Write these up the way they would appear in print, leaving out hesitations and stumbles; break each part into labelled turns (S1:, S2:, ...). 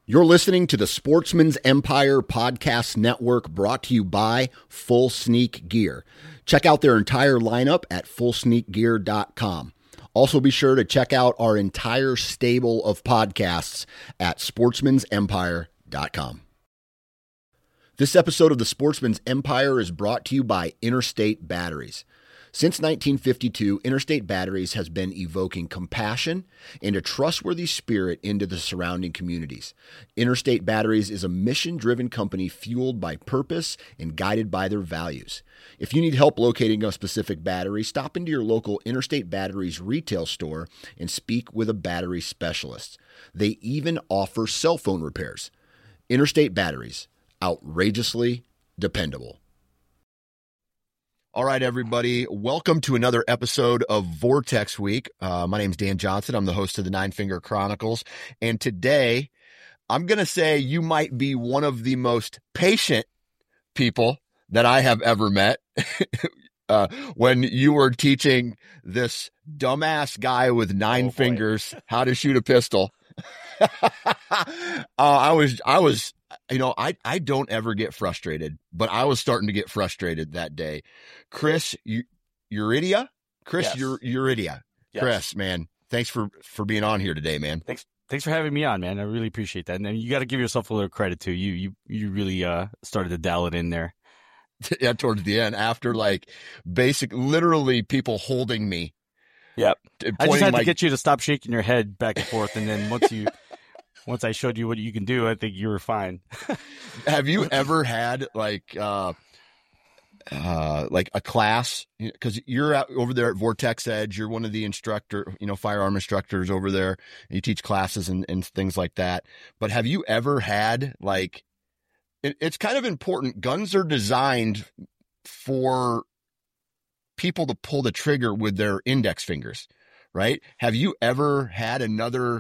S1: You're listening to the Sportsman's Empire Podcast Network, brought to you by Full Sneak Gear. Check out their entire lineup at fullsneakgear.com. Also be sure to check out our entire stable of podcasts at sportsmansempire.com. This episode of the Sportsman's Empire is brought to you by Interstate Batteries. Since 1952, Interstate Batteries has been evoking compassion and a trustworthy spirit into the surrounding communities. Interstate Batteries is a mission-driven company fueled by purpose and guided by their values. If you need help locating a specific battery, stop into your local Interstate Batteries retail store and speak with a battery specialist. They even offer cell phone repairs. Interstate Batteries, outrageously dependable. All right, everybody. Welcome to another episode of Vortex Week. My name's Dan Johnson. I'm the host of the Nine Finger Chronicles. And today, I'm going to say you might be one of the most patient people that I have ever met. When you were teaching this dumbass guy with nine fingers how to shoot a pistol. I was, you know, I don't ever get frustrated, but I was starting to get frustrated that day. Chris, Uridia? Chris,
S2: Yes.
S1: Uridia.
S2: Yes.
S1: Chris, man, thanks for being on here today, man.
S2: Thanks for having me on, man. I really appreciate that. And you got to give yourself a little credit too. You really started to dial it in there.
S1: Yeah, towards the end, after like literally people holding me.
S2: Yep. I just had
S1: to
S2: to get you to stop shaking your head back and forth, and then once I showed you what you can do, I think you were fine.
S1: Have you ever had like a class? Because you're out over there at Vortex Edge. You're one of the firearm instructors over there. And you teach classes and things like that. But have you ever had like? It's kind of important. Guns are designed for people to pull the trigger with their index fingers, right? Have you ever had another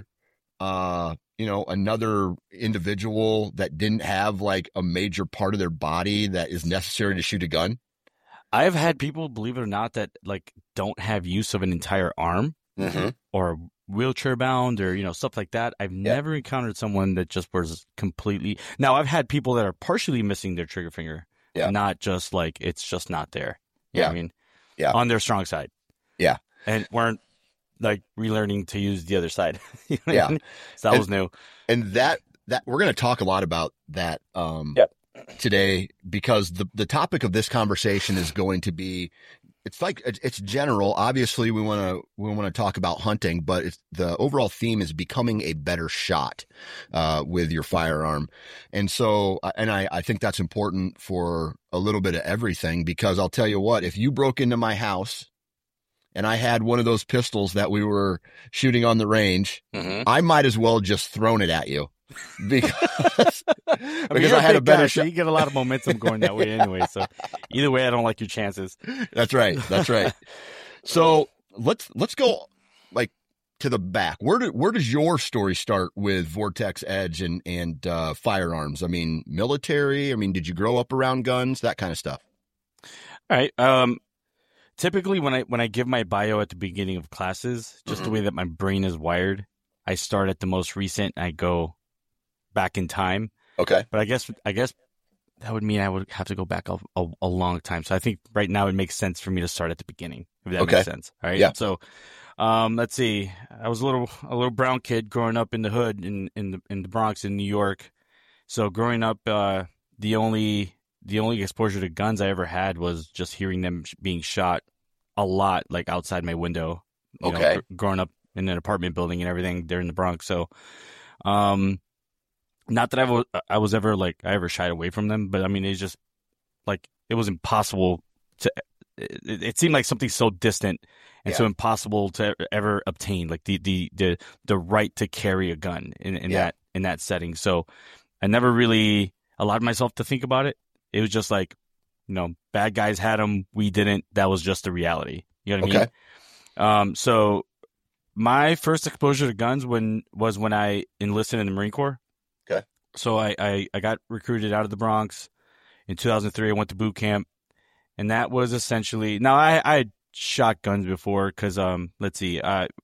S1: individual that didn't have like a major part of their body that is necessary to shoot a gun?
S2: I've had people, believe it or not, that like don't have use of an entire arm or wheelchair bound or, stuff like that. I've never encountered someone that just was completely. Now I've had people that are partially missing their trigger finger, not just like, it's just not there. You know what I mean?
S1: Yeah.
S2: On their strong side.
S1: Yeah.
S2: And weren't like relearning to use the other side. You know what I mean? So that was new. And
S1: that we're going to talk a lot about that today, because the topic of this conversation is going to be, it's general. Obviously we want to talk about hunting, but the overall theme is becoming a better shot with your firearm. And so, and I think that's important for a little bit of everything, because I'll tell you what, if you broke into my house and I had one of those pistols that we were shooting on the range, I might as well just thrown it at you. Because I had a better shot.
S2: You get a lot of momentum going that way anyway. So either way, I don't like your chances.
S1: That's right. So let's go like to the back. Where does your story start with Vortex Edge and firearms? I mean, military. I mean, did you grow up around guns? That kind of stuff.
S2: All right. Typically, when I give my bio at the beginning of classes, just the way that my brain is wired, I start at the most recent. I go back in time.
S1: Okay.
S2: But I guess that would mean I would have to go back a long time. So I think right now it makes sense for me to start at the beginning, if that makes sense. All right.
S1: Yeah.
S2: So, let's see. I was a little brown kid growing up in the hood in the Bronx in New York. So growing up, the only exposure to guns I ever had was just hearing them being shot a lot, like outside my window. You know, growing up in an apartment building and everything there in the Bronx. So, not that I was ever like, I ever shied away from them, but I mean, it's just like, it was impossible it seemed like something so distant and so impossible to ever obtain, like the right to carry a gun in that setting. So I never really allowed myself to think about it. It was just like, bad guys had them, we didn't. That was just the reality. You know what I mean? So my first exposure to guns was when I enlisted in the Marine Corps.
S1: Okay.
S2: So I got recruited out of the Bronx in 2003. I went to boot camp, and that was essentially. Now I had shot guns before because let's see,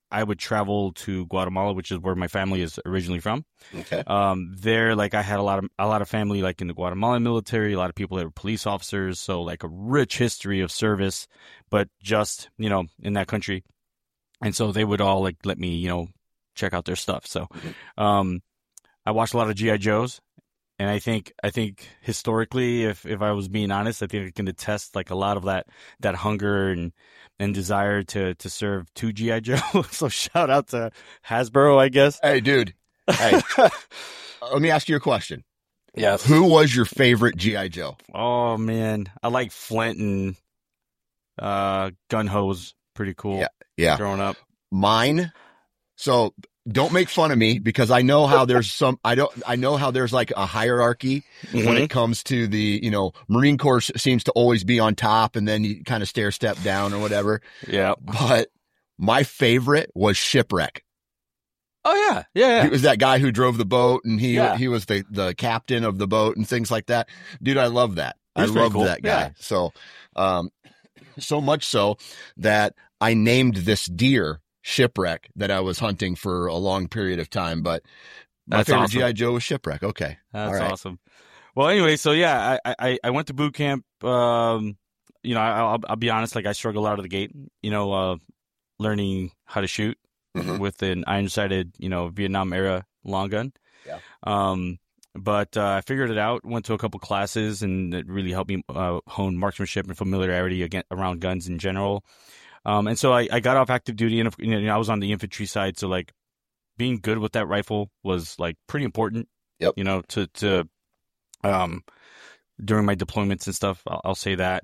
S2: I would travel to Guatemala, which is where my family is originally from.
S1: Okay.
S2: There, like I had a lot of family like in the Guatemalan military, a lot of people that were police officers, so like a rich history of service, but just, in that country. And so they would all like let me, check out their stuff. So I watched a lot of G.I. Joes. And I think historically, if I was being honest, I think I can attest like a lot of that hunger and desire to serve to G.I. Joe. So shout out to Hasbro, I guess.
S1: Hey, dude. Hey, let me ask you a question.
S2: Yes.
S1: Who was your favorite G.I. Joe?
S2: Oh man, I like Flint and Gun Ho was pretty cool.
S1: Yeah.
S2: Growing up.
S1: Mine. So don't make fun of me because I know how there's I know how there's like a hierarchy when it comes to the, Marine Corps seems to always be on top and then you kind of stair step down or whatever.
S2: Yeah.
S1: But my favorite was Shipwreck.
S2: Oh yeah. Yeah.
S1: He was that guy who drove the boat and he was the captain of the boat and things like that. Dude, I love that. I love that guy. Yeah. So, so much so that I named this deer Shipwreck that I was hunting for a long period of time, but my favorite awesome. G.I. Joe was Shipwreck. Okay.
S2: That's awesome. Well, anyway, so yeah, I went to boot camp. I'll be honest, like I struggled out of the gate, learning how to shoot with an iron-sighted, Vietnam era long gun.
S1: Yeah.
S2: But I figured it out, went to a couple classes, and it really helped me hone marksmanship and familiarity around guns in general. And so I got off active duty and I was on the infantry side. So like being good with that rifle was like pretty important,
S1: Yep.
S2: to during my deployments and stuff, I'll say that.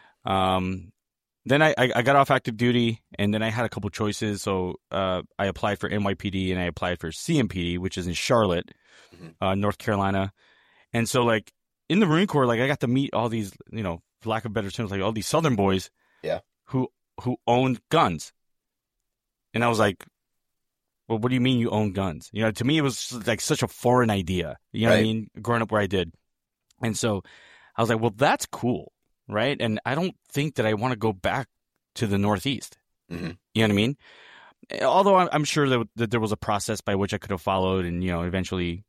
S2: Then I got off active duty and then I had a couple choices. So, I applied for NYPD and I applied for CMPD, which is in Charlotte, North Carolina. And so like in the Marine Corps, like I got to meet all these, for lack of better terms, like all these Southern boys who owned guns. And I was like, well, what do you mean you own guns? To me, it was like such a foreign idea, what I mean? Growing up where I did. And so I was like, well, that's cool. Right. And I don't think that I want to go back to the Northeast. You know what I mean? Although I'm sure that there was a process by which I could have followed and, eventually,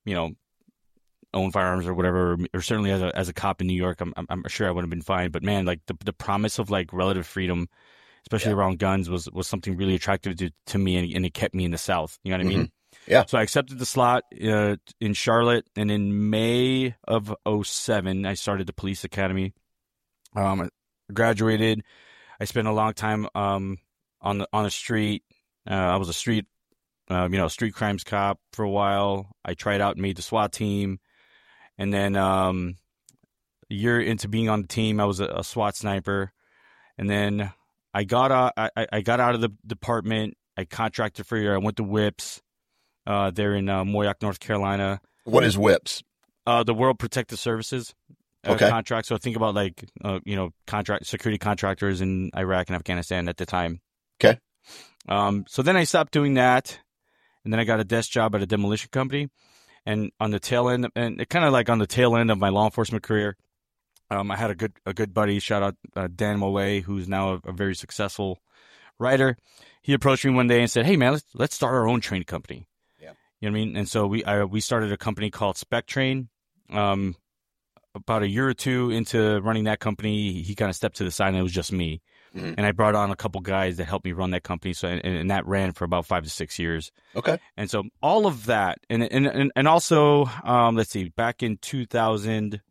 S2: own firearms or whatever, or certainly as a cop in New York, I'm sure I would have been fine. But man, like the promise of like relative freedom, especially around guns, was something really attractive to me, and it kept me in the South. You know what I mean?
S1: Yeah.
S2: So I accepted the slot in Charlotte, and in May of 2007, I started the police academy. I graduated. I spent a long time on the street. I was a street crimes cop for a while. I tried out and made the SWAT team, and then a year into being on the team, I was a SWAT sniper, and then I got out of the department. I contracted for a year. I went to WIPS. They're in Moyock, North Carolina.
S1: What is WIPS?
S2: The World Protective Services contract. So think about like security contractors in Iraq and Afghanistan at the time.
S1: Okay.
S2: So then I stopped doing that, and then I got a desk job at a demolition company. And on the tail end, and kind of like on the tail end of my law enforcement career, I had a good buddy, shout out Dan Mollet, who's now a very successful writer. He approached me one day and said, "Hey man, let's start our own train company." Yeah, you know what I mean. And so we started a company called Spec Train. About a year or two into running that company, he kind of stepped to the side, and it was just me. And I brought on a couple guys that helped me run that company. So and that ran for about 5 to 6 years. Okay. And so all of that, and also let's see, back in 2013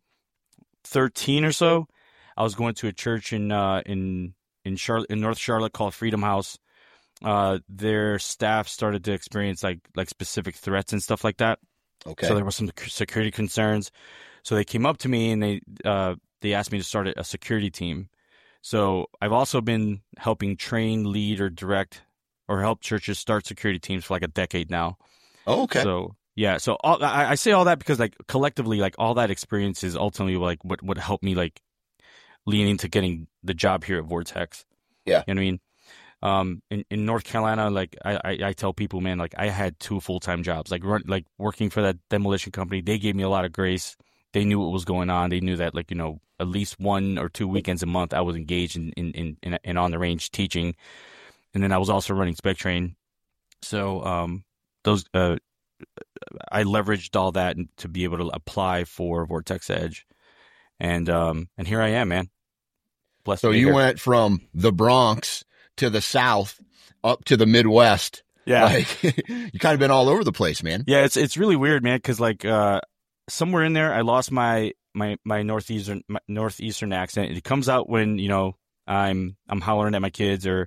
S2: or so, I was going to a church in Charlotte, in North Charlotte, called Freedom House. Their staff started to experience like specific threats and stuff like that. Okay. So there were some security concerns. So they came up to me and they asked me to start a security team. So I've also been helping train, lead, or direct, or help churches start security teams for like a decade now. Oh, okay. So yeah, so I say all that because like collectively, like all that experience is ultimately like what helped me like lean into getting the job here at Vortex. Yeah, you know what I mean. In North Carolina, like I tell people, man, like I had 2 full-time jobs, like working for that demolition company. They gave me a lot of grace. They knew what was going on. They knew that, like, at least 1 or 2 weekends a month I was engaged in on the range teaching. And then I was also running Spec Train. So those I leveraged all that to be able to apply for Vortex Edge, and here I am, man. Blessed
S1: So
S2: to be
S1: you
S2: here.
S1: went from the Bronx to the South up to the Midwest.
S2: Yeah.
S1: Like you kind of been all over the place, man.
S2: Yeah, it's really weird, man, because like somewhere in there I lost my northeastern accent. It comes out when, I'm hollering at my kids or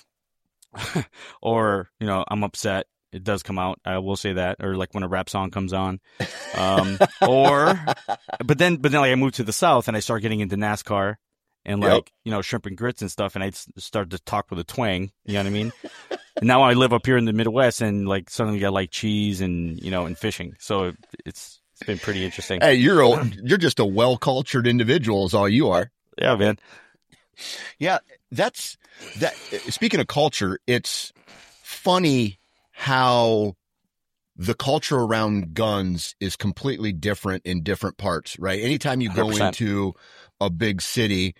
S2: or, I'm upset. It does come out. I will say that. Or like when a rap song comes on. But then like I moved to the South and I started getting into NASCAR and like, shrimp and grits and stuff. And I started to talk with a twang. You know what I mean? And now I live up here in the Midwest and like suddenly I like cheese and, and fishing. So it's been pretty interesting.
S1: Hey, you're just a well-cultured individual is all you are.
S2: Yeah, man.
S1: Yeah. That. Speaking of culture, it's funny how the culture around guns is completely different in different parts, right? Anytime you go
S2: 100%.
S1: into a big city,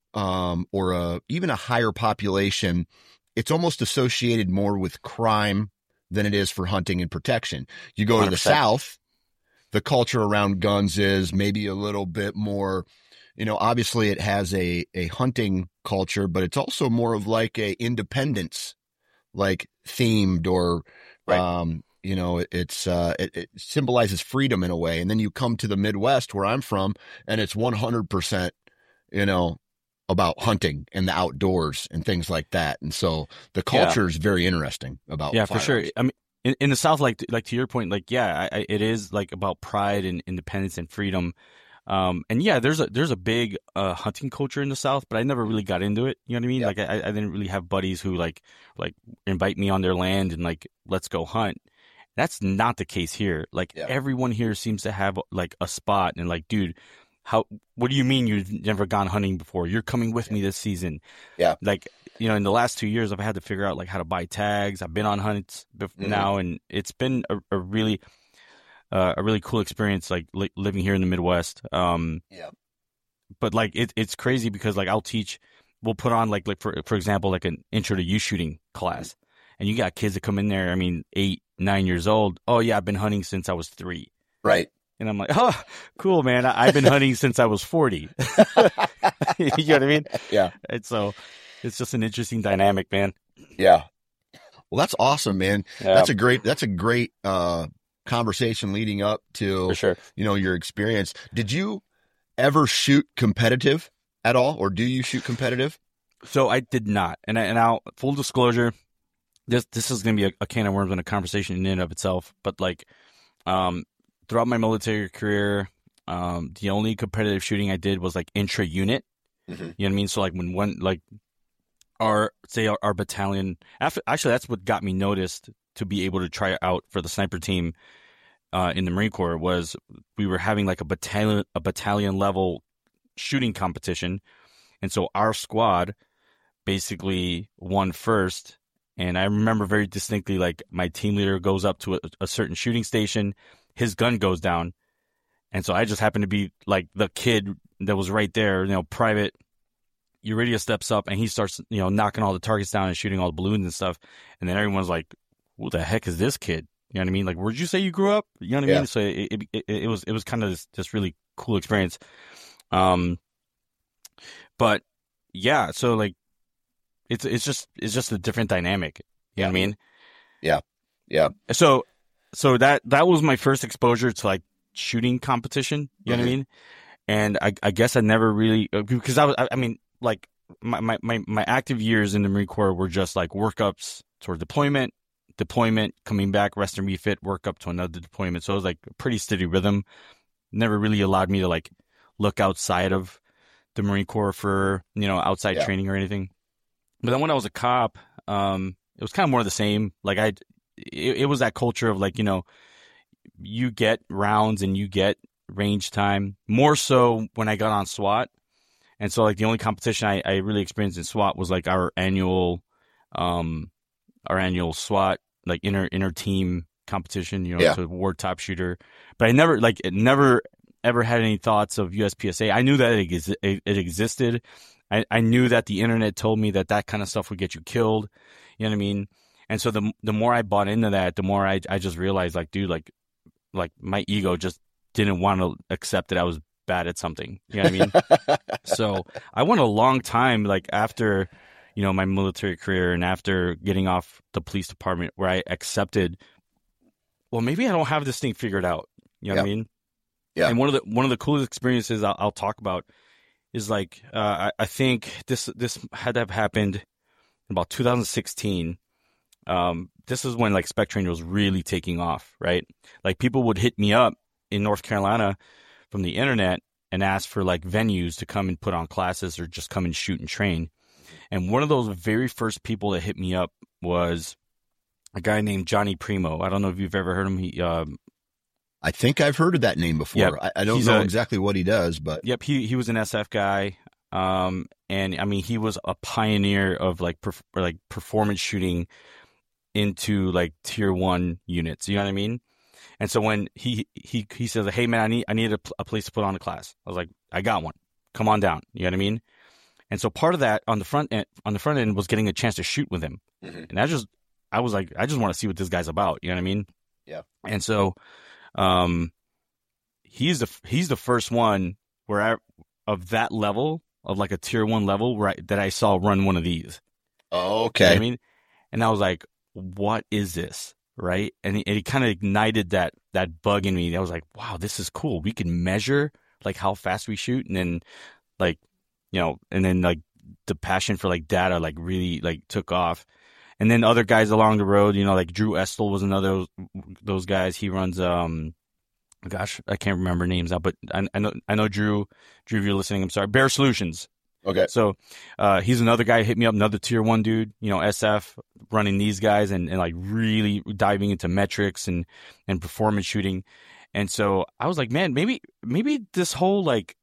S1: or even a higher population, it's almost associated more with crime than it is for hunting and protection. You go to the
S2: 100%.
S1: South, the culture around guns is maybe a little bit more, obviously it has a hunting culture, but it's also more of like a independence, like themed or,
S2: Right.
S1: it symbolizes freedom in a way. And then you come to the Midwest where I'm from and it's 100%, about hunting and the outdoors and things like that. And so the culture is very interesting about
S2: Yeah,
S1: firearms.
S2: for sure. I mean, in the South, like to your point, like, yeah, it is like about pride and independence and freedom. And yeah, there's a big hunting culture in the South, but I never really got into it. You know what I mean?
S1: Yeah.
S2: Like I didn't really have buddies who like invite me on their land and like let's go hunt. That's not the case here. Like everyone here seems to have like a spot and like, dude, what do you mean you've never gone hunting before? You're coming with me this season.
S1: Yeah.
S2: Like, in the last 2 years, I've had to figure out like how to buy tags. I've been on hunts now, and it's been a really cool experience, like living here in the Midwest. But like it's crazy because like we'll put on like for example, like an intro to youth shooting class, and you got kids that come in there. I mean, 8, 9 years old. Oh yeah, I've been hunting since I was 3.
S1: Right.
S2: And I'm like, oh, cool, man. I've been hunting since I was 40. You know what I mean?
S1: Yeah.
S2: And so it's just an interesting dynamic, man.
S1: Yeah. Well, that's awesome, man.
S2: Yeah.
S1: That's a great conversation leading up to,
S2: For sure.
S1: Your experience. Did you ever shoot competitive at all, or do you shoot competitive?
S2: So I did not. And I'll full disclosure, this is going to be a can of worms and a conversation in and of itself. But like, throughout my military career, the only competitive shooting I did was like intra-unit. You know what I mean? So like when one like our battalion, actually that's what got me noticed to be able to try out for the sniper team in the Marine Corps, was we were having like a battalion level shooting competition, and so our squad basically won first. And I remember very distinctly, like my team leader goes up to a certain shooting station, his gun goes down, and so I just happened to be like the kid that was right there. Private Uridia steps up and he starts, knocking all the targets down and shooting all the balloons and stuff. And then everyone's like, "Who the heck is this kid?" You know what I mean? Like, where'd you say you grew up? You know what I mean? So it was kind of this really cool experience. But yeah, so like it's just a different dynamic. You know what I mean?
S1: Yeah. Yeah.
S2: So that was my first exposure to like shooting competition. You know what I mean? And I guess I never really, because I mean, like my active years in the Marine Corps were just like workups toward deployment, coming back, rest and refit, work up to another deployment. So it was like a pretty steady rhythm. Never really allowed me to like look outside of the Marine Corps for, outside training or anything. But then when I was a cop, it was kind of more of the same. Like it was that culture of like, you get rounds and you get range time, more so when I got on SWAT. And so like the only competition I really experienced in SWAT was like our annual SWAT, like inter team competition, to award top shooter. But I never ever had any thoughts of USPSA. I knew that it existed. I knew that the internet told me that kind of stuff would get you killed. You know what I mean? And so the more I bought into that, the more I just realized, like, dude, like my ego just didn't want to accept that I was bad at something. You know what I mean? So I went a long time, like after, my military career and after getting off the police department, where I accepted, well, maybe I don't have this thing figured out. You know what I mean?
S1: Yeah.
S2: And one of the coolest experiences I'll talk about is like, I think this had to have happened in about 2016. This is when like Spec Training was really taking off, right? Like people would hit me up in North Carolina from the internet and ask for like venues to come and put on classes or just come and shoot and train. And one of those very first people that hit me up was a guy named Johnny Primo. I don't know if you've ever heard him. He,
S1: I think I've heard of that name before.
S2: Yep.
S1: I don't know exactly what he does, but
S2: yep, he was an SF guy. And I mean, he was a pioneer of like performance shooting into like tier 1 units. You know what I mean? And so when he says, "Hey man, I need a place to put on a class," I was like, "I got one. Come on down." You know what I mean? And so part of that on the front end was getting a chance to shoot with him. Mm-hmm. And I was like, I just want to see what this guy's about. You know what I mean?
S1: Yeah.
S2: And so, he's the first one of that level, of like a tier 1 level, that I saw run one of these.
S1: Oh, okay.
S2: You know what I mean? And I was like, what is this? Right. And it kind of ignited that bug in me. I was like, wow, this is cool. We can measure like how fast we shoot. And then like, and then like the passion for like data, like really like took off. And then other guys along the road, like Drew Estel was another of those guys. He runs, gosh, I can't remember names now, but I know Drew, if you're listening, I'm sorry, Bear Solutions.
S1: Okay.
S2: So, he's another guy who hit me up, another tier 1 dude, SF running these guys and like really diving into metrics and performance shooting. And so I was like, man, maybe this whole like,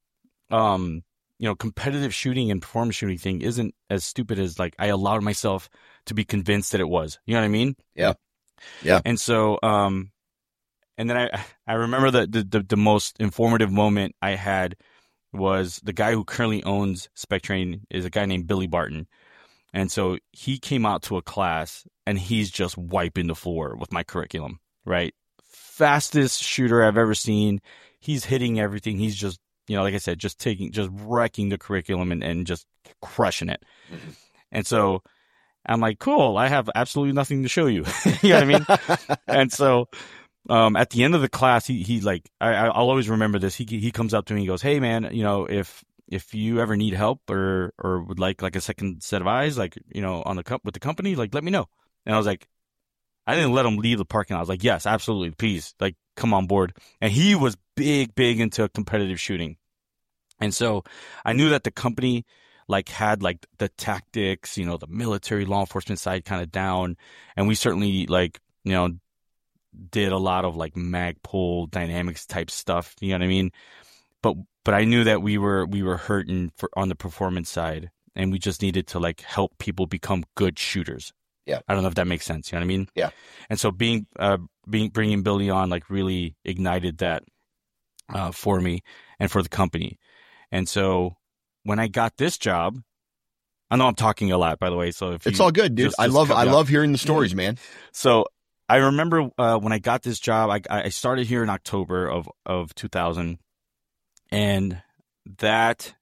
S2: competitive shooting and performance shooting thing isn't as stupid as like I allowed myself to be convinced that it was. You know what I mean?
S1: Yeah. Yeah.
S2: And so, and then I remember the most informative moment I had was the guy who currently owns Spec Train is a guy named Billy Barton. And so he came out to a class and he's just wiping the floor with my curriculum, right? Fastest shooter I've ever seen. He's hitting everything. He's just, like I said, just wrecking the curriculum and just crushing it. Mm-hmm. And so I'm like, cool, I have absolutely nothing to show you. You know what I mean? And so, at the end of the class, he like, I'll always remember this. He comes up to me and goes, "Hey man, if you ever need help or would like a second set of eyes, like, with the company, like, let me know." And I was like, I didn't let him leave the parking lot. I was like, "Yes, absolutely. Please, like, come on board." And he was big into competitive shooting. And so I knew that the company like had like the tactics, the military law enforcement side kind of down. And we certainly like, did a lot of like Magpul dynamics type stuff. You know what I mean? But I knew that we were hurting on the performance side, and we just needed to like help people become good shooters.
S1: Yeah.
S2: I don't know if that makes sense. You know what I mean?
S1: Yeah.
S2: And so bringing Billy on like really ignited that for me and for the company. And so when I got this job, I know I'm talking a lot, by the way. So if
S1: it's all good, dude. I love hearing the stories, man.
S2: So I remember when I got this job, I started here in October of 2000, and that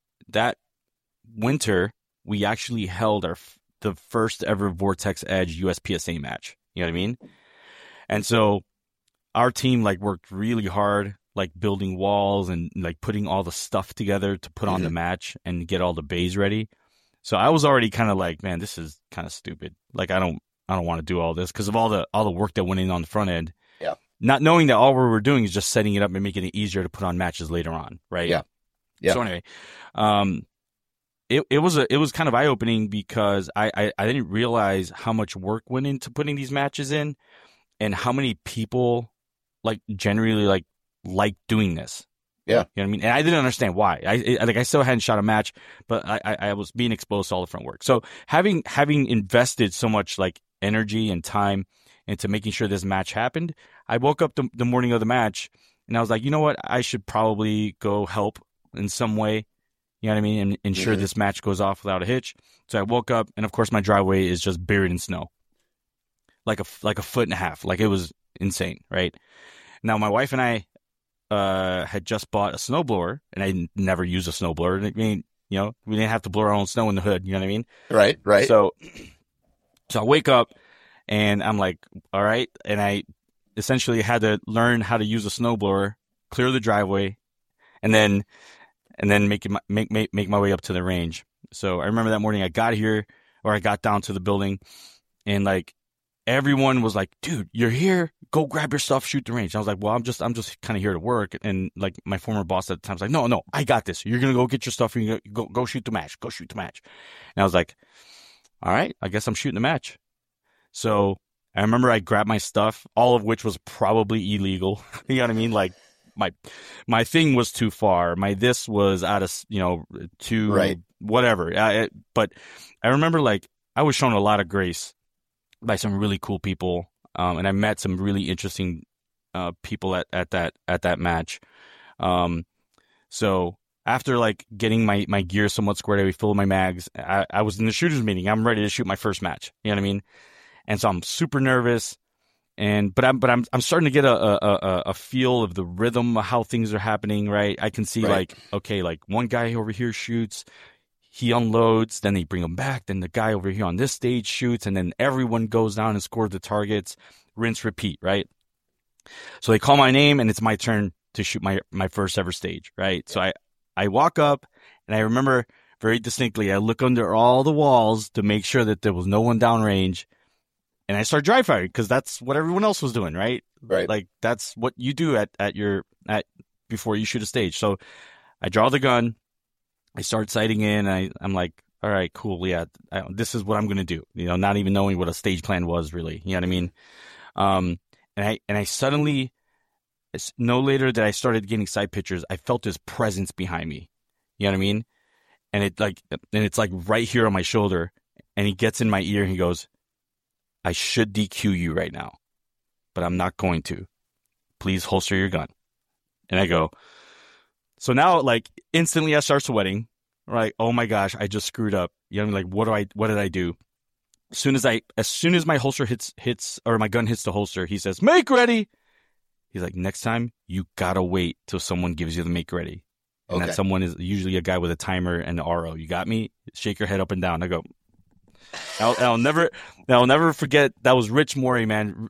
S2: winter we actually held the first ever Vortex Edge USPSA match. You know what I mean? And so our team like worked really hard, like building walls and like putting all the stuff together to put on the match and get all the bays ready. So I was already kind of like, man, this is kind of stupid. Like I don't want to do all this because of all the work that went in on the front end.
S1: Yeah.
S2: Not knowing that all we were doing is just setting it up and making it easier to put on matches later on, right?
S1: Yeah. Yeah.
S2: So anyway, it was kind of eye opening because I didn't realize how much work went into putting these matches in, and how many people like generally like doing this.
S1: Yeah.
S2: You know what I mean? And I didn't understand why. I still hadn't shot a match, but I was being exposed to all the front work. So having invested so much like energy and time into making sure this match happened, I woke up the morning of the match and I was like, you know what? I should probably go help in some way. You know what I mean? And ensure this match goes off without a hitch. So I woke up and of course my driveway is just buried in snow. like a foot and a half. Like it was insane, right? Now my wife and I had just bought a snowblower, and I never used a snowblower. I mean, we didn't have to blow our own snow in the hood. You know what I mean?
S1: Right.
S2: So I wake up and I'm like, all right. And I essentially had to learn how to use a snowblower, clear the driveway, and then make my way up to the range. So I remember that morning I got down to the building, and like everyone was like, dude, you're here, go grab your stuff, shoot the range. And I was like, well, I'm just kind of here to work. And like my former boss at the time was like, no, I got this. You're going to go get your stuff and you go shoot the match. Go shoot the match. And I was like, all right, I guess I'm shooting the match. So I remember I grabbed my stuff, all of which was probably illegal. You know what I mean? Like my thing was too far. This was out of, too,
S1: right.
S2: Whatever. But I remember like I was shown a lot of grace by some really cool people. And I met some really interesting people at that match. So after like getting my gear somewhat squared away, filled my mags, I was in the shooters meeting. I'm ready to shoot my first match. You know what I mean? And so I'm super nervous, but I'm starting to get a feel of the rhythm of how things are happening. Right? I can see like, okay, like one guy over here shoots, he unloads, then they bring him back, then the guy over here on this stage shoots, and then everyone goes down and scores the targets. Rinse, repeat, right? So they call my name, and it's my turn to shoot my first ever stage, right? So I walk up, and I remember very distinctly, I look under all the walls to make sure that there was no one downrange, and I start dry firing because that's what everyone else was doing, right?
S1: Right.
S2: Like that's what you do at before you shoot a stage. So I draw the gun, I start sighting in, and I'm like, all right, cool, yeah, this is what I'm gonna do. Not even knowing what a stage plan was really. You know what I mean? And I suddenly, no later that I started getting sight pictures, I felt this presence behind me. You know what I mean? And it's like right here on my shoulder, and he gets in my ear and he goes, I should DQ you right now, but I'm not going to. Please holster your gun. And I go, so now like instantly I start sweating, right? Oh my gosh, I just screwed up. You know what I mean? Like, what did I do? As soon as my holster hits or my gun hits the holster, he says, make ready. He's like, next time you gotta wait till someone gives you the make ready. And that someone is usually a guy with a timer and an RO. You got me? Shake your head up and down. I go, I'll never forget. That was Rich Morey, man.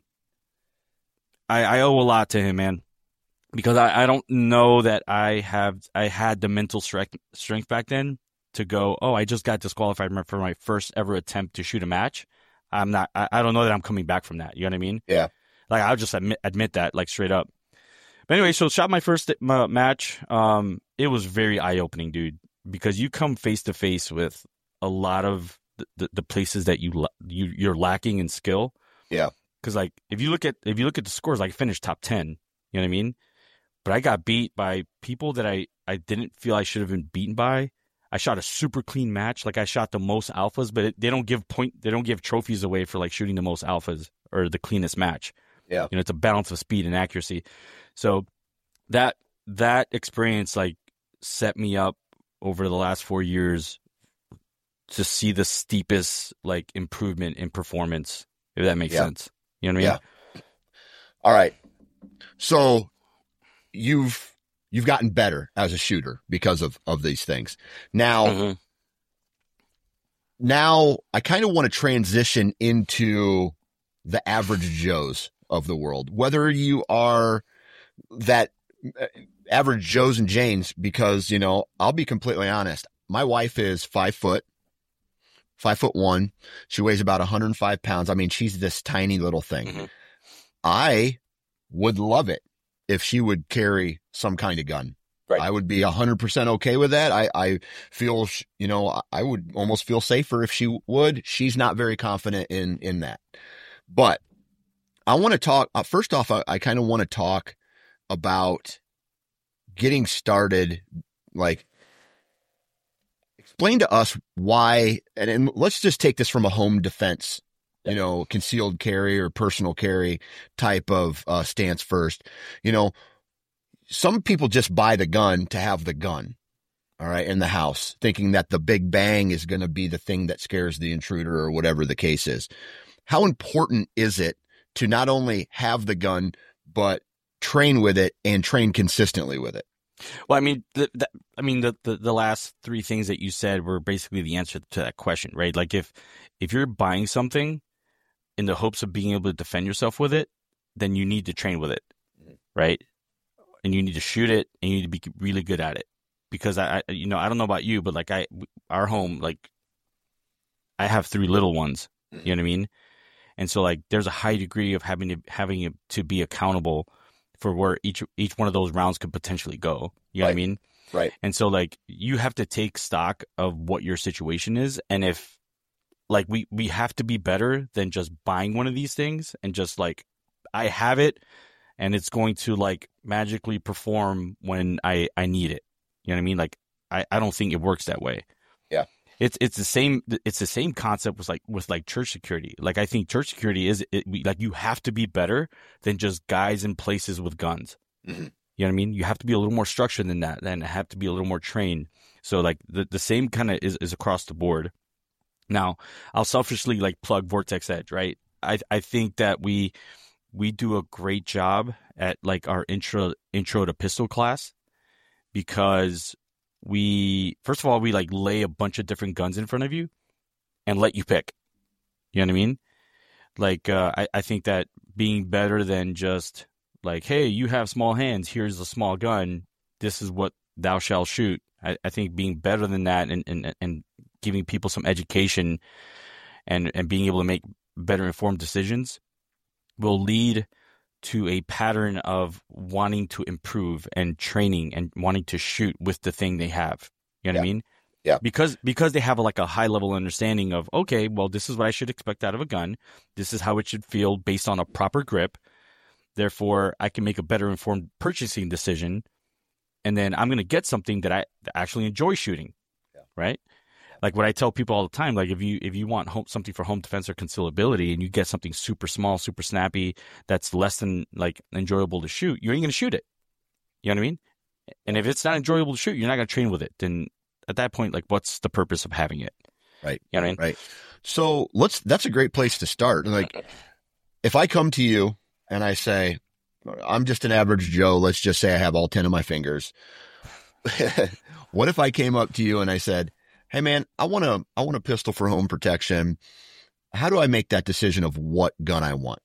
S2: I owe a lot to him, man, because I don't know that I had the mental strength back then to go, oh, I just got disqualified for my first ever attempt to shoot a match. I don't know that I'm coming back from that. You know what I mean?
S1: Yeah.
S2: Like I'll just admit that, like straight up. But anyway, so shot my first match. It was very eye opening, dude, because you come face to face with a lot of the places that you're lacking in skill.
S1: Yeah.
S2: Because like if you look at the scores, I finished top 10. You know what I mean? But I got beat by people that I didn't feel I should have been beaten by. I shot a super clean match. Like I shot the most alphas, but they don't give trophies away for like shooting the most alphas or the cleanest match.
S1: Yeah.
S2: It's a balance of speed and accuracy. So that experience like set me up over the last 4 years to see the steepest like improvement in performance, if that makes sense. You know what I mean?
S1: Yeah. All right. So you've gotten better as a shooter because of these things. Now, now I kind of want to transition into the average Joes of the world, whether you are that average Joes and Janes, because, I'll be completely honest. My wife is 5'1". She weighs about 105 pounds. I mean, she's this tiny little thing. Mm-hmm. I would love it if she would carry some kind of gun. Right. I would be 100% okay with that. I feel, I would almost feel safer if she would. She's not very confident in that. But I want to talk, first off, I kind of want to talk about getting started. Like, explain to us why, and let's just take this from a home defense, concealed carry or personal carry type of stance first. Some people just buy the gun to have the gun, all right, in the house, thinking that the big bang is going to be the thing that scares the intruder or whatever the case is. how important is it to not only have the gun, but train with it and train consistently with it?
S2: Well, I mean, the last three things that you said were basically the answer to that question, right? Like if you're buying something in the hopes of being able to defend yourself with it, then you need to train with it, right? And you need to shoot it, and you need to be really good at it. Because I don't know about you, but like our home, like I have 3 little ones, you know what I mean? And so like there's a high degree of having to be accountable for where each one of those rounds could potentially go. You know what I mean?
S1: Right.
S2: And so like you have to take stock of what your situation is. And if like we have to be better than just buying one of these things and just like I have it and it's going to like magically perform when I need it. You know what I mean? Like I don't think it works that way.
S1: Yeah.
S2: It's the same concept with church security. Like I think church security like you have to be better than just guys in places with guns. Mm-hmm. You know what I mean? You have to be a little more structured than that, and have to be a little more trained. So like the same kind of is across the board. Now I'll selfishly like plug Vortex Edge, right? I think that we do a great job at like our intro to pistol class, because first of all, we like lay a bunch of different guns in front of you and let you pick. You know what I mean? Like, I think that being better than just like, hey, you have small hands, here's a small gun, this is what thou shalt shoot. I think being better than that and giving people some education and being able to make better informed decisions will lead to a pattern of wanting to improve and training and wanting to shoot with the thing they have. You know what I mean?
S1: Yeah.
S2: Because they have a high level understanding of, okay, well, this is what I should expect out of a gun. This is how it should feel based on a proper grip. Therefore, I can make a better informed purchasing decision. And then I'm going to get something that I actually enjoy shooting. Yeah. Right? Like what I tell people all the time, like if you want something for home defense or concealability and you get something super small, super snappy, that's less than like enjoyable to shoot, you ain't going to shoot it. You know what I mean? And if it's not enjoyable to shoot, you're not going to train with it. Then at that point, like what's the purpose of having it?
S1: Right.
S2: You know what I mean?
S1: Right. So that's a great place to start. Like if I come to you and I say, I'm just an average Joe, let's just say I have all 10 of my fingers. What if I came up to you and I said, hey man, I want a pistol for home protection. How do I make that decision of what gun I want?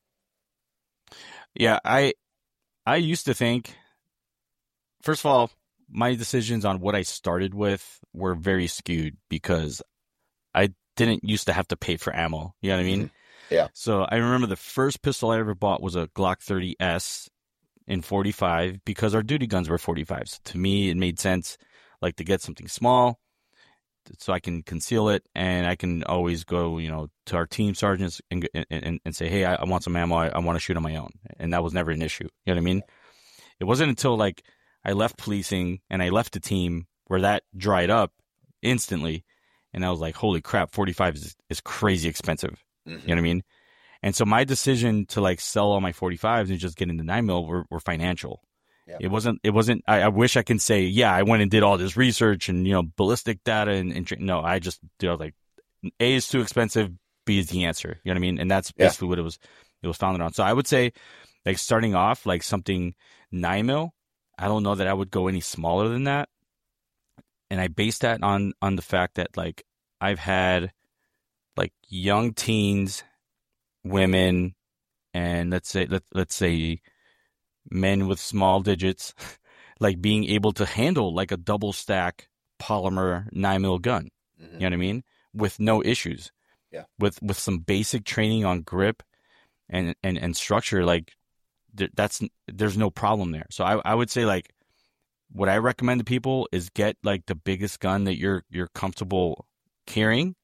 S2: Yeah, I used to think, first of all, my decisions on what I started with were very skewed because I didn't used to have to pay for ammo. You know what I mean?
S1: Mm-hmm. Yeah.
S2: So I remember the first pistol I ever bought was a Glock 30S in 45 because our duty guns were 45s. So to me, it made sense like to get something small so I can conceal it, and I can always go, to our team sergeants and say, hey, I want some ammo. I want to shoot on my own. And that was never an issue. You know what I mean? It wasn't until like I left policing and I left the team where that dried up instantly. And I was like, holy crap, 45 is crazy expensive. Mm-hmm. You know what I mean? And so my decision to like sell all my 45s and just get into 9mm were financial. Yeah. It wasn't, I wish I can say, yeah, I went and did all this research and, ballistic data and no, I just, like A is too expensive, B is the answer. You know what I mean? And that's basically what it was founded on. So I would say like starting off like something 9mm, I don't know that I would go any smaller than that. And I base that on the fact that like I've had like young teens, women, and let's say men with small digits, like being able to handle like a double stack polymer 9mm gun. Mm-hmm. You know what I mean? With no issues.
S1: Yeah.
S2: With some basic training on grip and structure, like there's no problem there. So I would say like what I recommend to people is get like the biggest gun that you're comfortable carrying,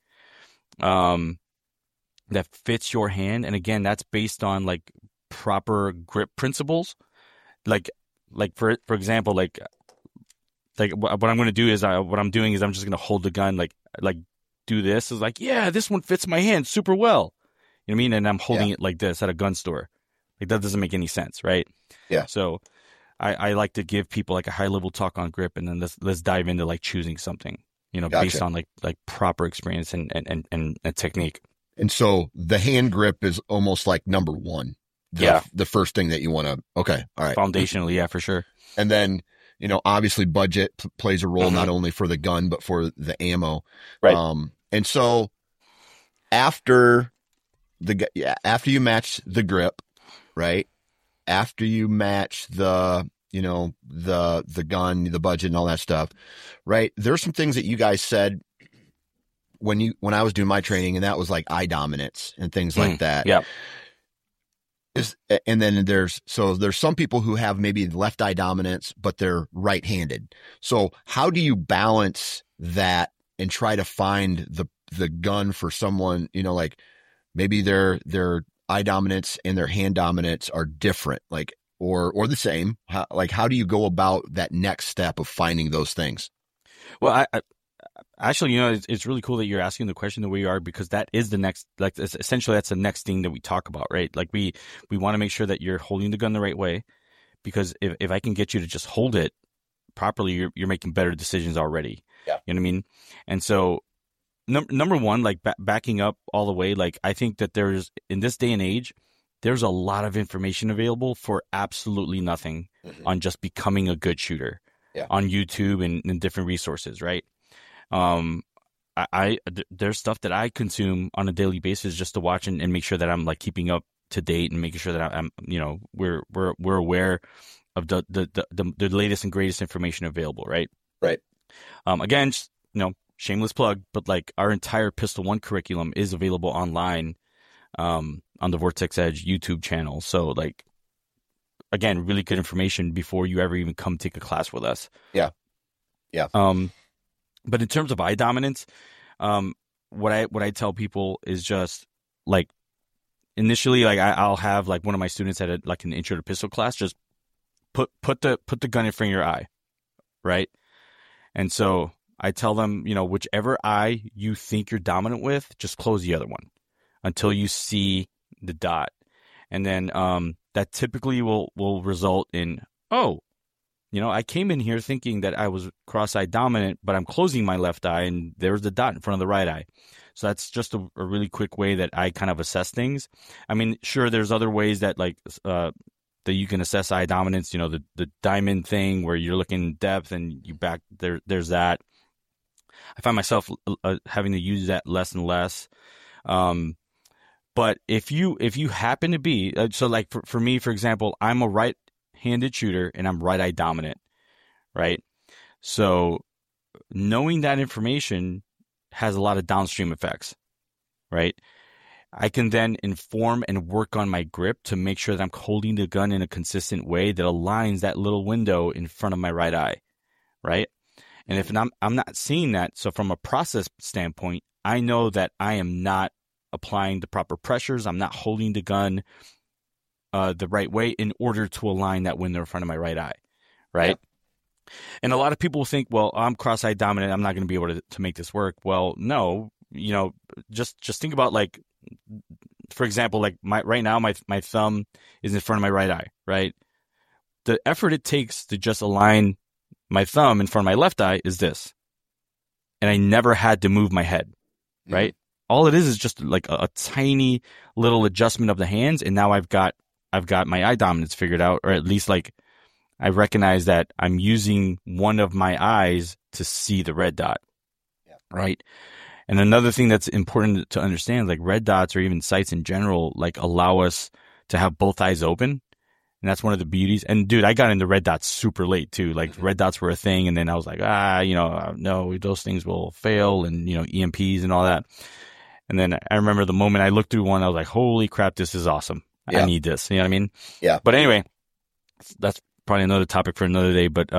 S2: that fits your hand. And again, that's based on like proper grip principles. Like for example, like what I'm going to do is what I'm doing is I'm just going to hold the gun, like do this is like, yeah, this one fits my hand super well. You know what I mean? And I'm holding it like this at a gun store. Like that doesn't make any sense. Right.
S1: Yeah.
S2: So I like to give people like a high level talk on grip, and then let's dive into like choosing something,
S1: Gotcha.
S2: Based on like proper experience and technique.
S1: And so the hand grip is almost like number one. The first thing that you want to, okay. All right.
S2: Foundationally. Yeah, for sure.
S1: And then, obviously budget plays a role not only for the gun, but for the ammo.
S2: Right.
S1: And so after you match the grip, right? After you match the gun, the budget and all that stuff, right? There's some things that you guys said when I was doing my training, and that was like eye dominance and things like that.
S2: Yeah.
S1: And then there's some people who have maybe left eye dominance, but they're right-handed. So how do you balance that and try to find the gun for someone, like maybe their eye dominance and their hand dominance are different, like, or the same. How do you go about that next step of finding those things?
S2: Well, I actually, it's really cool that you're asking the question the way you are, because that is the next, like, essentially that's the next thing that we talk about, right? Like we want to make sure that you're holding the gun the right way, because if I can get you to just hold it properly, you're making better decisions already.
S1: Yeah.
S2: You know what I mean? And so number one, like backing up all the way, like I think that there's, in this day and age, there's a lot of information available for absolutely nothing on just becoming a good shooter on YouTube and different resources, right? There's stuff that I consume on a daily basis just to watch and make sure that I'm like keeping up to date and making sure that I'm we're aware of the latest and greatest information available, right?
S1: Right.
S2: Again, just, shameless plug, but like our entire Pistol One curriculum is available online on the Vortex Edge YouTube channel. So like, again, really good information before you ever even come take a class with us.
S1: Yeah. Yeah.
S2: But in terms of eye dominance, what I tell people is just like, initially, like I'll have like one of my students at like an intro to pistol class, just put the gun in front of your eye, right? And so I tell them, whichever eye you think you're dominant with, just close the other one until you see the dot. And then that typically will result in, I came in here thinking that I was cross-eye dominant, but I'm closing my left eye and there's the dot in front of the right eye. So that's just a really quick way that I kind of assess things. I mean, sure, there's other ways that like that you can assess eye dominance, the diamond thing where you're looking in depth and you back there's that. I find myself having to use that less and less. But if you happen to be, so like for me, for example, I'm a right-handed shooter and I'm right eye dominant, right? So knowing that information has a lot of downstream effects, right? I can then inform and work on my grip to make sure that I'm holding the gun in a consistent way that aligns that little window in front of my right eye, right? And if I'm not seeing that, so from a process standpoint, I know that I am not applying the proper pressures. I'm not holding the gun the right way in order to align that window in front of my right eye, right? Yeah. And a lot of people think, well, I'm cross-eye dominant, I'm not going to be able to make this work. Well, no, just think about, like, for example, like right now, my thumb is in front of my right eye, right? The effort it takes to just align my thumb in front of my left eye is this. And I never had to move my head, right? All it is just like a tiny little adjustment of the hands, and now I've got my eye dominance figured out, or at least like I recognize that I'm using one of my eyes to see the red dot, right? And another thing that's important to understand, like red dots or even sights in general, like allow us to have both eyes open. And that's one of the beauties. And dude, I got into red dots super late too. Like red dots were a thing. And then I was like, no, those things will fail, and, EMPs and all that. And then I remember the moment I looked through one, I was like, holy crap, this is awesome. I need this. You know what I mean?
S1: Yeah.
S2: But anyway, that's probably another topic for another day. But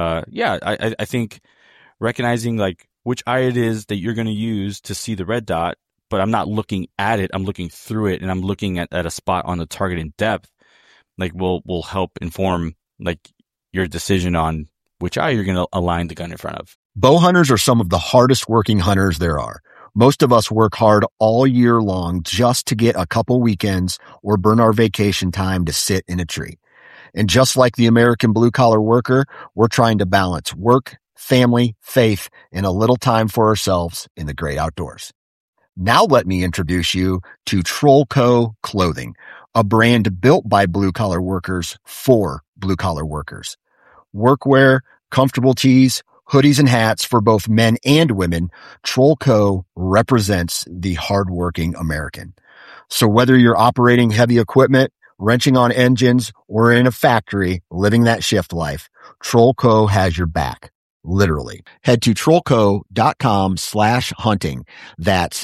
S2: I think recognizing like which eye it is that you're going to use to see the red dot, but I'm not looking at it, I'm looking through it, and I'm looking at a spot on the target in depth, like will help inform like your decision on which eye you're going to align the gun in front of.
S1: Bow hunters are some of the hardest working hunters there are. Most of us work hard all year long just to get a couple weekends or burn our vacation time to sit in a tree. And just like the American blue-collar worker, we're trying to balance work, family, faith, and a little time for ourselves in the great outdoors. Now let me introduce you to Trollco Clothing, a brand built by blue-collar workers for blue-collar workers. Workwear, comfortable tees, hoodies, and hats for both men and women, Trollco represents the hardworking American. So whether you're operating heavy equipment, wrenching on engines, or in a factory living that shift life, Trollco has your back. Literally. Head to trollco.com/hunting. That's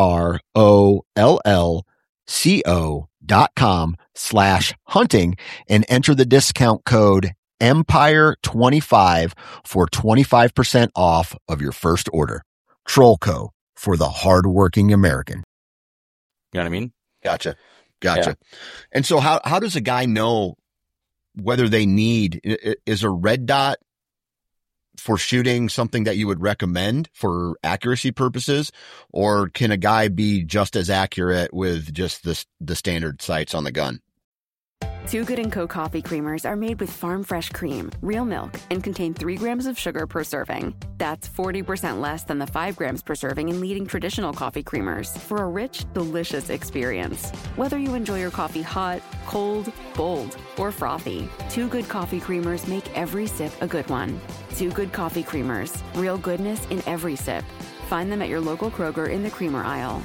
S1: TROLLCO.com/hunting and enter the discount code Empire25 for 25% off of your first order. Trollco, for the hardworking American.
S2: You know what I mean?
S1: Gotcha. Yeah. And so how does a guy know whether they need, is a red dot for shooting something that you would recommend for accuracy purposes, or can a guy be just as accurate with just the standard sights on the gun?
S3: Too Good & Co. coffee creamers are made with farm fresh cream, real milk, and contain 3 grams of sugar per serving. That's 40% less than the 5 grams per serving in leading traditional coffee creamers for a rich, delicious experience. Whether you enjoy your coffee hot, cold, bold, or frothy, Too Good coffee creamers make every sip a good one. Too Good coffee creamers, real goodness in every sip. Find them at your local Kroger in the creamer aisle.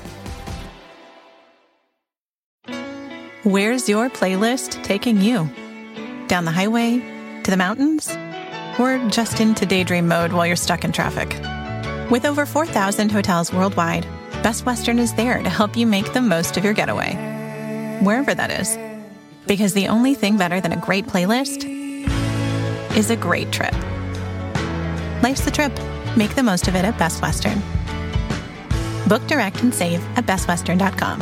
S4: Where's your playlist taking you? Down the highway? To the mountains? Or just into daydream mode while you're stuck in traffic? With over 4,000 hotels worldwide, Best Western is there to help you make the most of your getaway, wherever that is. Because the only thing better than a great playlist is a great trip. Life's the trip. Make the most of it at Best Western. Book direct and save at bestwestern.com.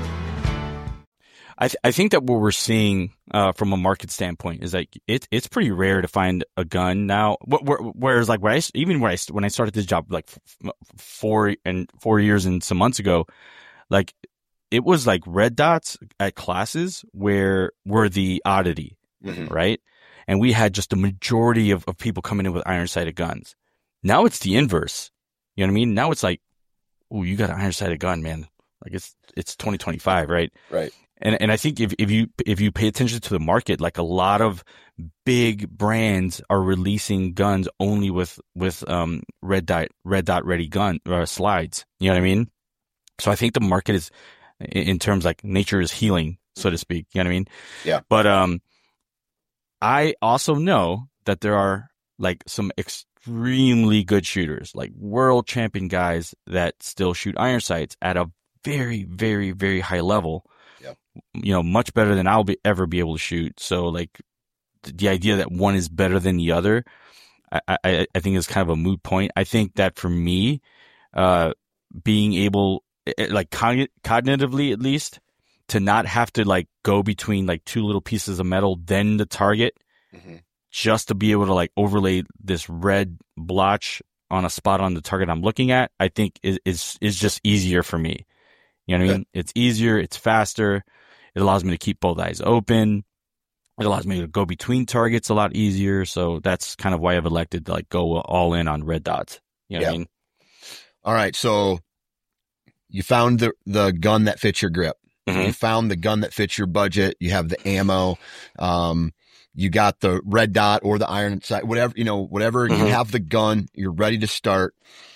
S2: I think that what we're seeing from a market standpoint is like it's pretty rare to find a gun now. Whereas like when I started this job like 4 years and some months ago, like it was like red dots at classes were the oddity, right? And we had just a majority of people coming in with iron sighted guns. Now it's the inverse. You know what I mean? Now it's like, oh, you got an iron sighted gun, man. Like it's 2025, right?
S1: Right.
S2: And I think if you pay attention to the market, like a lot of big brands are releasing guns only with red dot ready gun slides. You know what I mean? So I think the market is, in terms like nature is healing, so to speak. You know what I mean?
S1: Yeah.
S2: But I also know that there are like some extremely good shooters, like world champion guys that still shoot iron sights at a very, very, very high level. You know, much better than I'll ever be able to shoot. So like the idea that one is better than the other, I think is kind of a moot point. I think that for me, being able, like cognitively at least, to not have to like go between like 2 little pieces of metal, then the target, just to be able to like overlay this red blotch on a spot on the target I'm looking at, I think is just easier for me. You know what I mean? It's easier. It's faster. It allows me to keep both eyes open. It allows me to go between targets a lot easier. So that's kind of why I've elected to like go all in on red dots. You know what I mean?
S1: All right. So you found the gun that fits your grip. You found the gun that fits your budget. You have the ammo. You got the red dot or the iron sight, whatever, you have the gun, you're ready to start.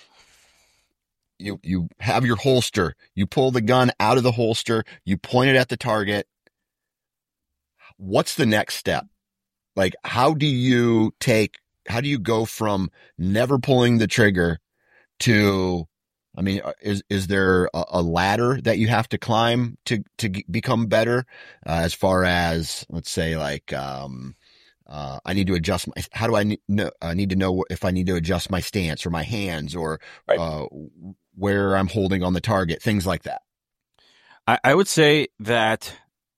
S1: You have your holster, you pull the gun out of the holster, you point it at the target. What's the next step? Like, how do you go from never pulling the trigger to, I mean, is there a ladder that you have to climb to become better? As far as, let's say, like, I need to adjust how do I need to know if I need to adjust my stance or my hands or, where I'm holding on the target, things like that.
S2: I would say that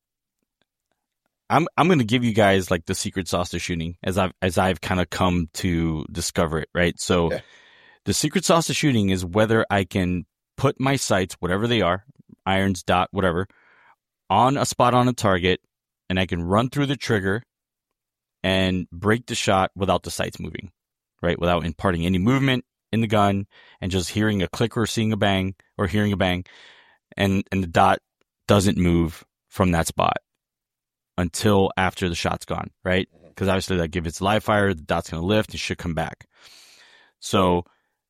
S2: I'm going to give you guys like the secret sauce to shooting as I've kind of come to discover it, right? So the secret sauce to shooting is whether I can put my sights, whatever they are, irons, dot, whatever, on a spot on a target, and I can run through the trigger and break the shot without the sights moving, right? Without imparting any movement in the gun and just hearing a click or seeing a bang or hearing a bang, and the dot doesn't move from that spot until after the shot's gone, right? Because obviously, like if it's live fire, the dot's going to lift and should come back. So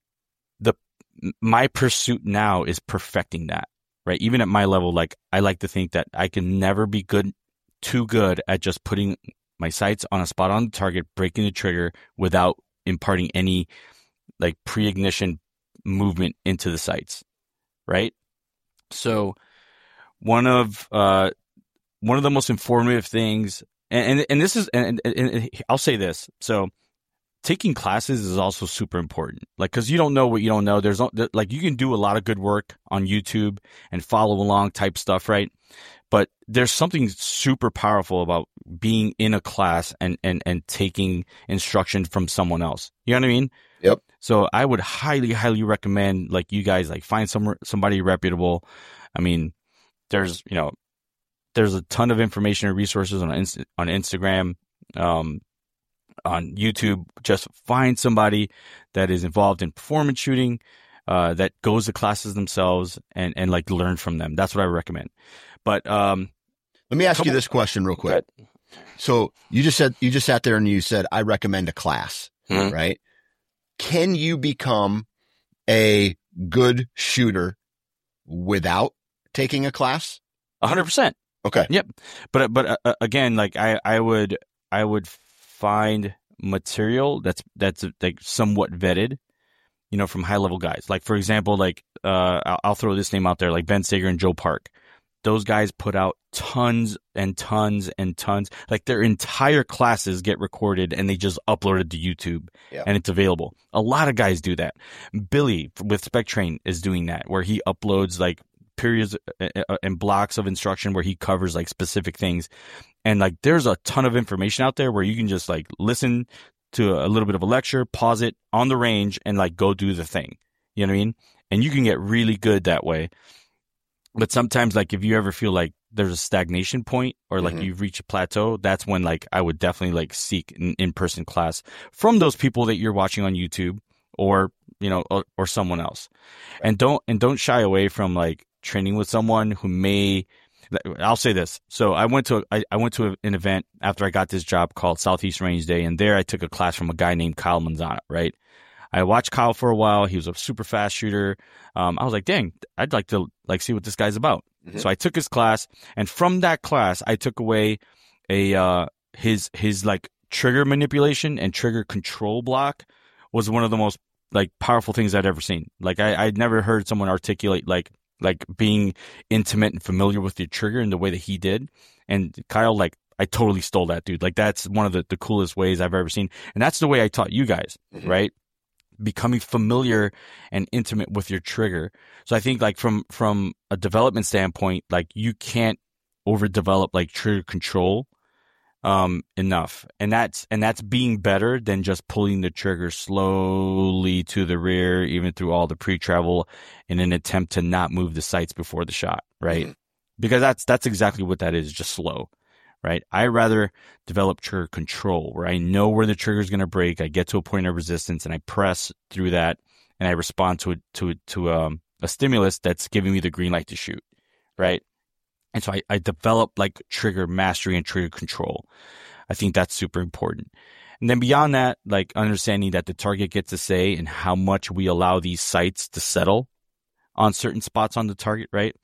S2: my pursuit now is perfecting that, right? Even at my level, like I like to think that I can never be too good at just putting my sights on a spot on the target, breaking the trigger without imparting any like pre-ignition movement into the sights, right? So one of the most informative things, and this is, and I'll say this, so taking classes is also super important. Like, cause you don't know what you don't know. Like you can do a lot of good work on YouTube and follow along type stuff, right? But there's something super powerful about being in a class and taking instruction from someone else. You know what I mean?
S1: Yep.
S2: So I would highly, highly recommend like you guys like find somebody reputable. I mean, there's a ton of information and resources on Instagram, on YouTube. Just find somebody that is involved in performance shooting, that goes to classes themselves and like learn from them. That's what I recommend. But
S1: let me ask you this question real quick. So you just sat there and you said, I recommend a class, right? Can you become a good shooter without taking a class?
S2: 100%.
S1: Okay.
S2: Yep. But again, like I would find material that's like somewhat vetted, from high level guys. Like for example, like I'll throw this name out there, like Ben Sager and Joe Park. Those guys put out tons and tons and tons. Like their entire classes get recorded and they just upload it to YouTube and it's available. A lot of guys do that. Billy with Spec Train is doing that, where he uploads like periods and blocks of instruction where he covers like specific things. And like there's a ton of information out there where you can just like listen to a little bit of a lecture, pause it on the range and like go do the thing. You know what I mean? And you can get really good that way. But sometimes, like, if you ever feel like there's a stagnation point or like you've reached a plateau, that's when like I would definitely like seek an in-person class from those people that you're watching on YouTube or or someone else. And don't shy away from like training with someone who may. I'll say this. So I went to an event after I got this job called Southeast Range Day, and there I took a class from a guy named Kyle Manzana, right? I watched Kyle for a while. He was a super fast shooter. I was like, dang, I'd like to like see what this guy's about. So I took his class, and from that class, I took away his like trigger manipulation and trigger control block was one of the most like powerful things I'd ever seen. Like I'd never heard someone articulate like being intimate and familiar with your trigger in the way that he did. And Kyle, like, I totally stole that, dude. Like that's one of the coolest ways I've ever seen. And that's the way I taught you guys, right? Becoming familiar and intimate with your trigger. So I think like from a development standpoint, like you can't overdevelop like trigger control enough. And that's being better than just pulling the trigger slowly to the rear, even through all the pre-travel in an attempt to not move the sights before the shot, right? Because that's exactly what that is, just slow. Right. I rather develop trigger control where I know where the trigger is going to break. I get to a point of resistance and I press through that and I respond to a stimulus that's giving me the green light to shoot. Right. And so I develop like trigger mastery and trigger control. I think that's super important. And then beyond that, like understanding that the target gets a say in how much we allow these sights to settle on certain spots on the target. Right.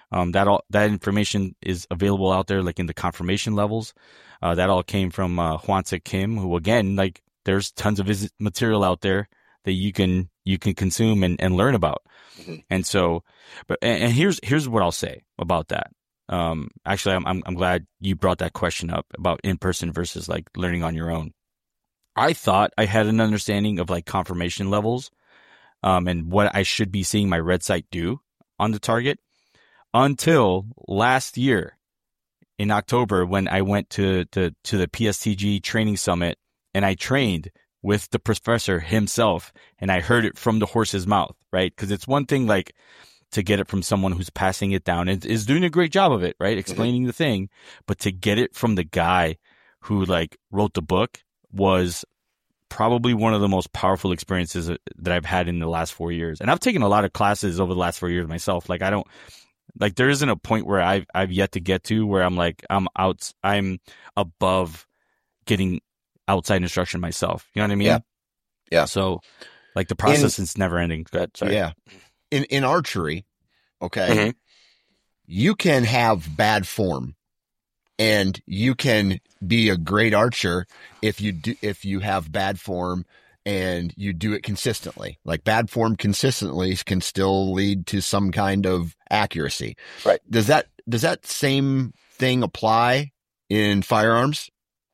S2: That information is available out there, like in the confirmation levels. That all came from Hwansik Kim, who again, like there's tons of his material out there that you can consume and learn about. And so, and here's what I'll say about that. Actually, I'm glad you brought that question up about in person versus like learning on your own. I thought I had an understanding of like confirmation levels, and what I should be seeing my red sight do on the target. Until last year in October when I went to the PSTG training summit and I trained with the professor himself and I heard it from the horse's mouth, right? Because it's one thing like to get it from someone who's passing it down and is doing a great job of it, right? Explaining the thing. But to get it from the guy who like wrote the book was probably one of the most powerful experiences that I've had in the last 4 years. And I've taken a lot of classes over the last 4 years myself. Like there isn't a point where I've yet to get to where I'm above getting outside instruction myself. You know what I mean?
S1: Yeah.
S2: So like the process is never ending. Go ahead. Sorry.
S1: Yeah. In archery, okay,
S2: Mm-hmm.
S1: you can have bad form and you can be a great archer if you have bad form and you do it consistently. Like bad form consistently can still lead to some kind of accuracy.
S5: Right.
S1: Does that same thing apply in firearms?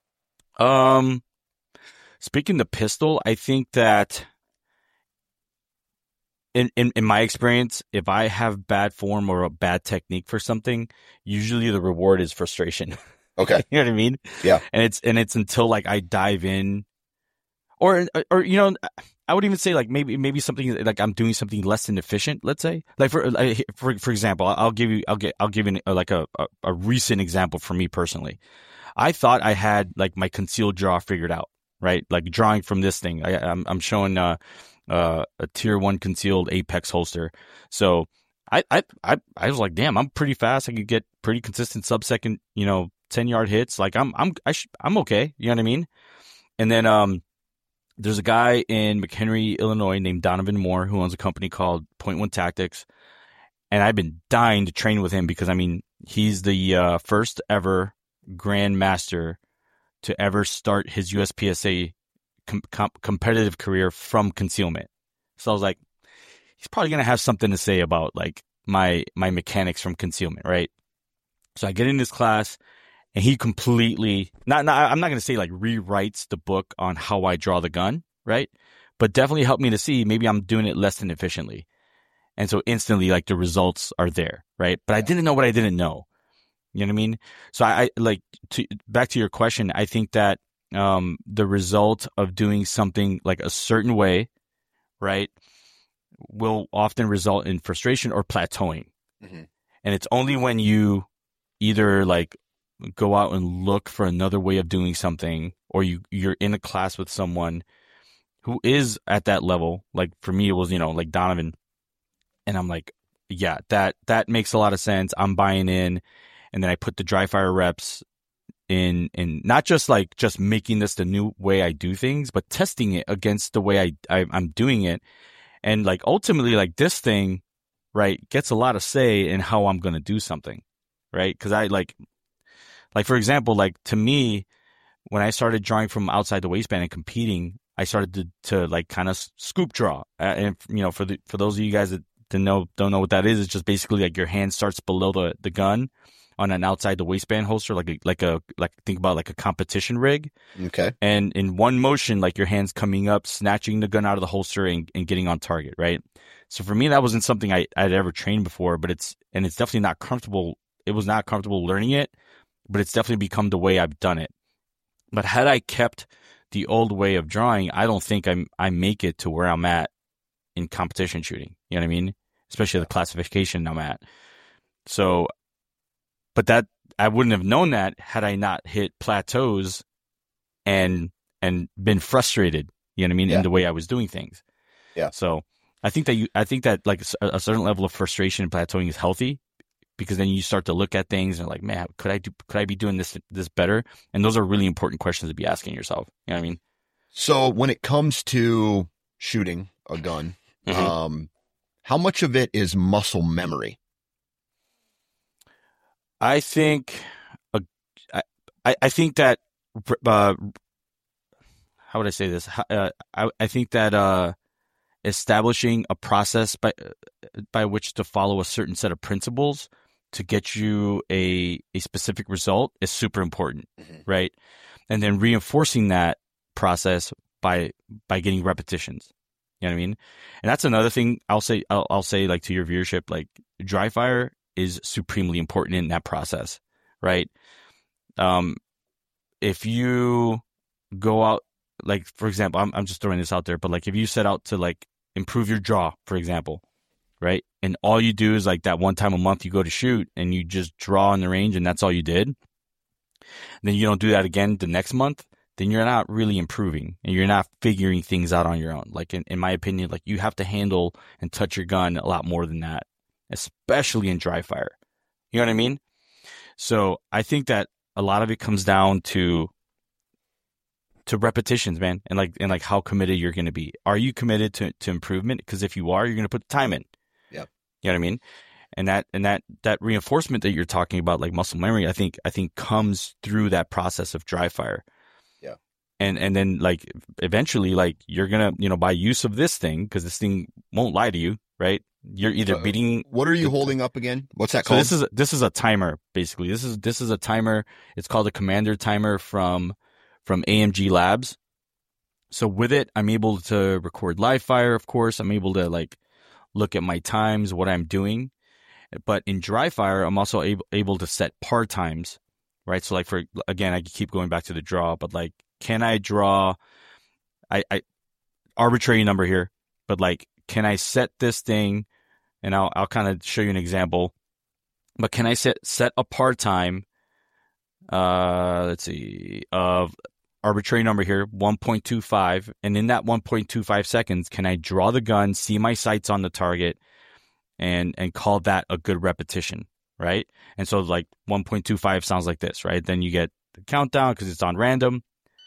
S2: Speaking to pistol, I think that in my experience, if I have bad form or a bad technique for something, usually the reward is frustration.
S1: Okay.
S2: You know what I mean?
S1: Yeah.
S2: And it's until like I dive in, or you know, I would even say like maybe something like I'm doing something less than efficient. Let's say like for example, I'll give you a recent example for me personally. I thought I had like my concealed draw figured out, right? Like drawing from this thing. I'm showing a tier 1 concealed Apex holster. So I was like, damn, I'm pretty fast. I could get pretty consistent sub-second, 10-yard hits. Like I'm okay. You know what I mean? And then there's a guy in McHenry, Illinois named Donovan Moore who owns a company called Point One Tactics. And I've been dying to train with him because, I mean, he's the first ever grandmaster to ever start his USPSA competitive career from concealment. So I was like, he's probably going to have something to say about like my mechanics from concealment, right? So I get in this class and he completely, I'm not going to say like rewrites the book on how I draw the gun, right? But definitely helped me to see maybe I'm doing it less than efficiently. And so instantly like the results are there, right? But I didn't know what I didn't know. You know what I mean? So I like back to your question. I think that the result of doing something like a certain way, right, will often result in frustration or plateauing.
S5: Mm-hmm.
S2: And it's only when you either like go out and look for another way of doing something, or you're in a class with someone who is at that level. Like for me, it was, like Donovan. And I'm like, yeah, that makes a lot of sense. I'm buying in. And then I put the dry fire reps in not just like just making this the new way I do things, but testing it against the way I'm doing it. And like ultimately like this thing, right, gets a lot of say in how I'm going to do something, right? Because I like for example, like to me, when I started drawing from outside the waistband and competing, I started to like kind of scoop draw. And for those of you guys that don't know what that is, it's just basically like your hand starts below the gun on an outside the waistband holster, like think about like a competition rig.
S1: Okay.
S2: And in one motion, like your hand's coming up, snatching the gun out of the holster and getting on target, right? So for me, that wasn't something I'd ever trained before, but it's definitely not comfortable. It was not comfortable learning it, but it's definitely become the way I've done it. But had I kept the old way of drawing, I don't think I make it to where I'm at in competition shooting. You know what I mean? Especially the classification I'm at. So, but that I wouldn't have known that had I not hit plateaus and been frustrated. You know what I mean?
S1: Yeah.
S2: In the way I was doing things.
S1: Yeah.
S2: So I think that like a certain level of frustration and plateauing is healthy, because then you start to look at things and like, man, could I be doing this better? And those are really important questions to be asking yourself. You know what I mean?
S1: So when it comes to shooting a gun,
S2: Mm-hmm.
S1: How much of it is muscle memory?
S2: I think, I think that, how would I say this? I think that establishing a process by which to follow a certain set of principles to get you a specific result is super important, right? And then reinforcing that process by getting repetitions. You know what I mean? And that's another thing I'll say like to your viewership, like dry fire is supremely important in that process, right? If you go out, like, for example, I'm just throwing this out there, but like if you set out to like improve your draw, for example, right? And all you do is like that one time a month you go to shoot and you just draw in the range and that's all you did. Then you don't do that again the next month. then you're not really improving and you're not figuring things out on your own. Like in my opinion, like you have to handle and touch your gun a lot more than that, especially in dry fire. You know what I mean? So I think that a lot of it comes down to repetitions, man, and like how committed you're going to be. Are you committed to improvement? Because if you are, you're going to put the time in.
S1: Yep.
S2: You know what I mean? And that reinforcement that you're talking about, like muscle memory, I think comes through that process of dry fire.
S1: Yeah.
S2: And then like eventually, like you're gonna, by use of this thing, because this thing won't lie to you, right? You're either beating.
S1: What are you holding up again? What's that
S2: So
S1: called?
S2: this is a timer, basically. This is a timer. It's called a Commander timer from AMG Labs. So with it, I'm able to record live fire. Of course, I'm able to like look at my times, what I'm doing. But in dry fire, I'm also able to set par times, right? So like again, I keep going back to the draw, but like, can I draw, I arbitrary number here, but like, can I set this thing, and I'll kind of show you an example, but can I set a par time, let's see, of arbitrary number here, 1.25, and in that 1.25 seconds, can I draw the gun, see my sights on the target, and call that a good repetition, right? And so like 1.25 sounds like this, right? Then you get the countdown because it's on random,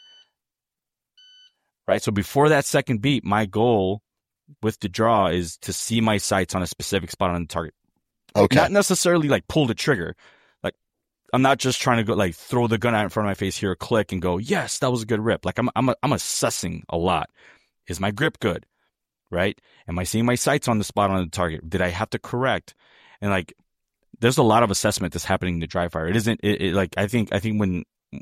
S2: right? So before that second beat, my goal with the draw is to see my sights on a specific spot on the target.
S1: Okay.
S2: Not necessarily like pull the trigger. Like I'm not just trying to go like throw the gun out in front of my face here, click and go, yes, that was a good rip. Like I'm assessing a lot. Is my grip good? Right? Am I seeing my sights on the spot on the target? Did I have to correct? And like, there's a lot of assessment that's happening in the dry fire. It isn't like, I think when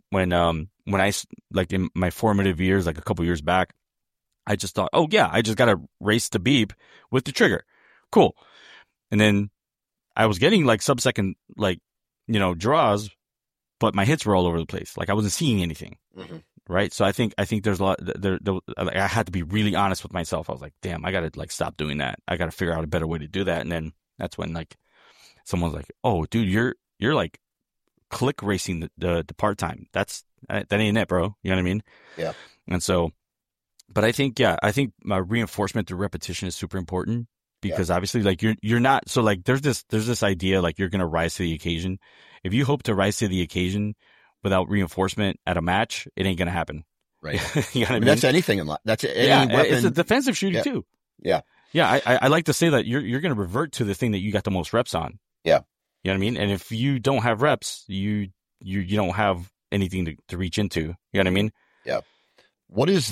S2: I like in my formative years, like a couple years back, I just thought, oh yeah, I just got to race the beep with the trigger. Cool. And then I was getting like sub-second, like, draws, but my hits were all over the place. Like I wasn't seeing anything. Mm-hmm. Right. So I think there's a lot there. I had to be really honest with myself. I was like, damn, I got to like stop doing that. I got to figure out a better way to do that. And then that's when like someone's like, oh, dude, you're like click racing the part time. That ain't it, bro. You know what I mean?
S1: Yeah.
S2: And so, but I think my reinforcement through repetition is super important because obviously like you're not, so like there's this idea like you're going to rise to the occasion. If you hope to rise to the occasion without reinforcement at a match, it ain't going to happen.
S1: Right.
S2: You know what I mean?
S1: That's anything in life. That's any weapon.
S2: It's a defensive shooting too.
S1: Yeah.
S2: Yeah. I like to say that you're going to revert to the thing that you got the most reps on.
S1: Yeah.
S2: You know what I mean? And if you don't have reps, you don't have anything to reach into. You know what I mean?
S1: Yeah. What is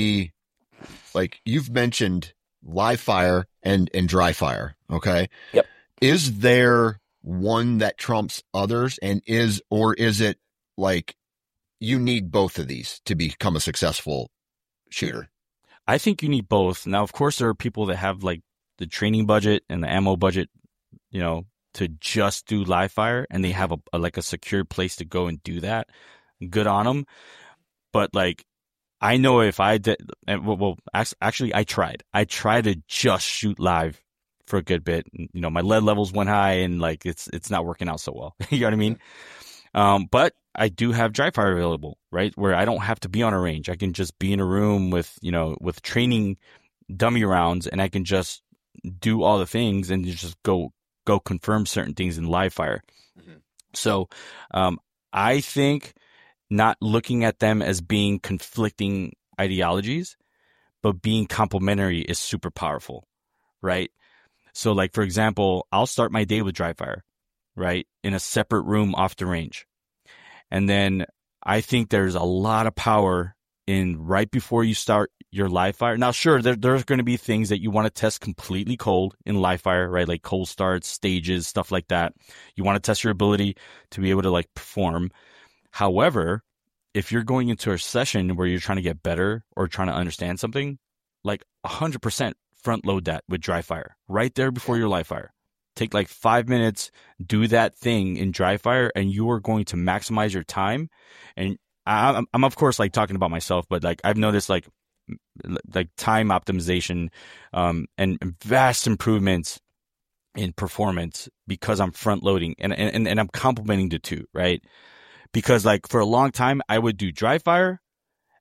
S1: like you've mentioned live fire and dry fire. Okay.
S2: Yep.
S1: Is there one that trumps others, and is it like you need both of these to become a successful shooter?
S2: I think you need both. Now, of course, there are people that have like the training budget and the ammo budget, to just do live fire, and they have a secure place to go and do that. Good on them. But like, I know if I did, actually, I tried to just shoot live for a good bit. My lead levels went high, and like it's not working out so well. You know what I mean? But I do have dry fire available, right? Where I don't have to be on a range. I can just be in a room with training dummy rounds, and I can just do all the things and just go confirm certain things in live fire. Mm-hmm. So, I think not looking at them as being conflicting ideologies, but being complementary is super powerful, right? So like, for example, I'll start my day with dry fire, right? In a separate room off the range. And then I think there's a lot of power in right before you start your live fire. Now, sure, there's going to be things that you want to test completely cold in live fire, right? Like cold starts, stages, stuff like that. You want to test your ability to be able to like perform. However, if you're going into a session where you're trying to get better or trying to understand something, like 100% front load that with dry fire right there before your live fire. Take like 5 minutes, do that thing in dry fire, and you are going to maximize your time. And I'm of course like talking about myself, but like I've noticed like time optimization, and vast improvements in performance because I'm front loading and I'm complementing the two, right? Because like for a long time I would do dry fire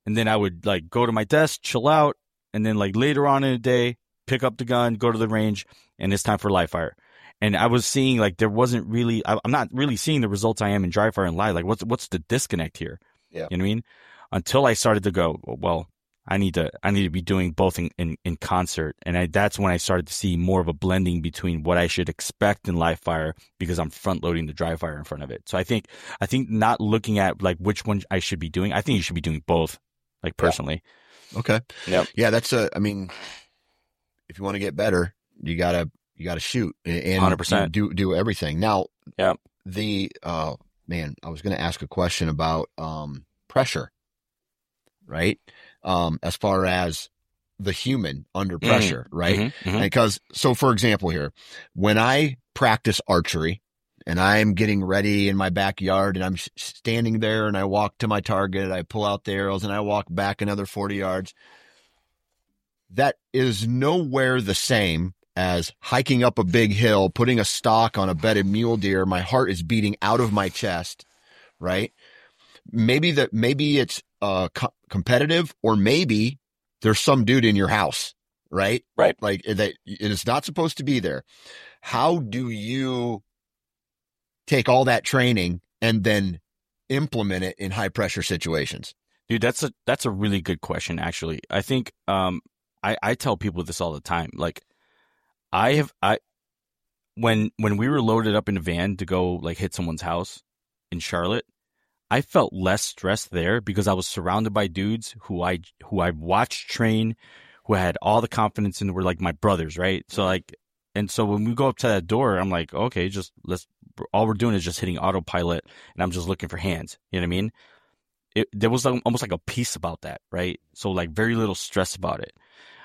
S2: and then I would like go to my desk, chill out, and then like later on in the day, pick up the gun, go to the range, and it's time for live fire. And I was seeing like there wasn't really, I'm not really seeing the results I am in dry fire and live. Like what's the disconnect here?
S1: Yeah.
S2: You know what I mean? Until I started to go, well, I need to be doing both in concert. And that's when I started to see more of a blending between what I should expect in live fire because I'm front loading the dry fire in front of it. So I think not looking at like which one I should be doing, I think you should be doing both, like personally.
S1: Yeah. Okay.
S2: Yep.
S1: Yeah. That's I mean, if you want to get better, you gotta shoot and
S2: 100%
S1: do everything. Now,
S2: yeah.
S1: Man, I was going to ask a question about, pressure, right? As far as the human under pressure, right?
S2: Mm-hmm, mm-hmm.
S1: Because, so for example here, when I practice archery and I'm getting ready in my backyard and I'm standing there and I walk to my target, I pull out the arrows and I walk back another 40 yards, that is nowhere the same as hiking up a big hill, putting a stock on a bedded mule deer. My heart is beating out of my chest, right? Maybe it's competitive, or maybe there's some dude in your house, right?
S2: Right.
S1: Like that, it's not supposed to be there. How do you take all that training and then implement it in high pressure situations?
S2: Dude, that's a really good question, actually. I think I tell people this all the time. Like when we were loaded up in a van to go like hit someone's house in Charlotte, I felt less stressed there because I was surrounded by dudes who I watched train, who had all the confidence and were like my brothers, right? So like, and so when we go up to that door, I'm like, okay, all we're doing is just hitting autopilot and I'm just looking for hands. You know what I mean? There was almost like a peace about that, right? So like very little stress about it.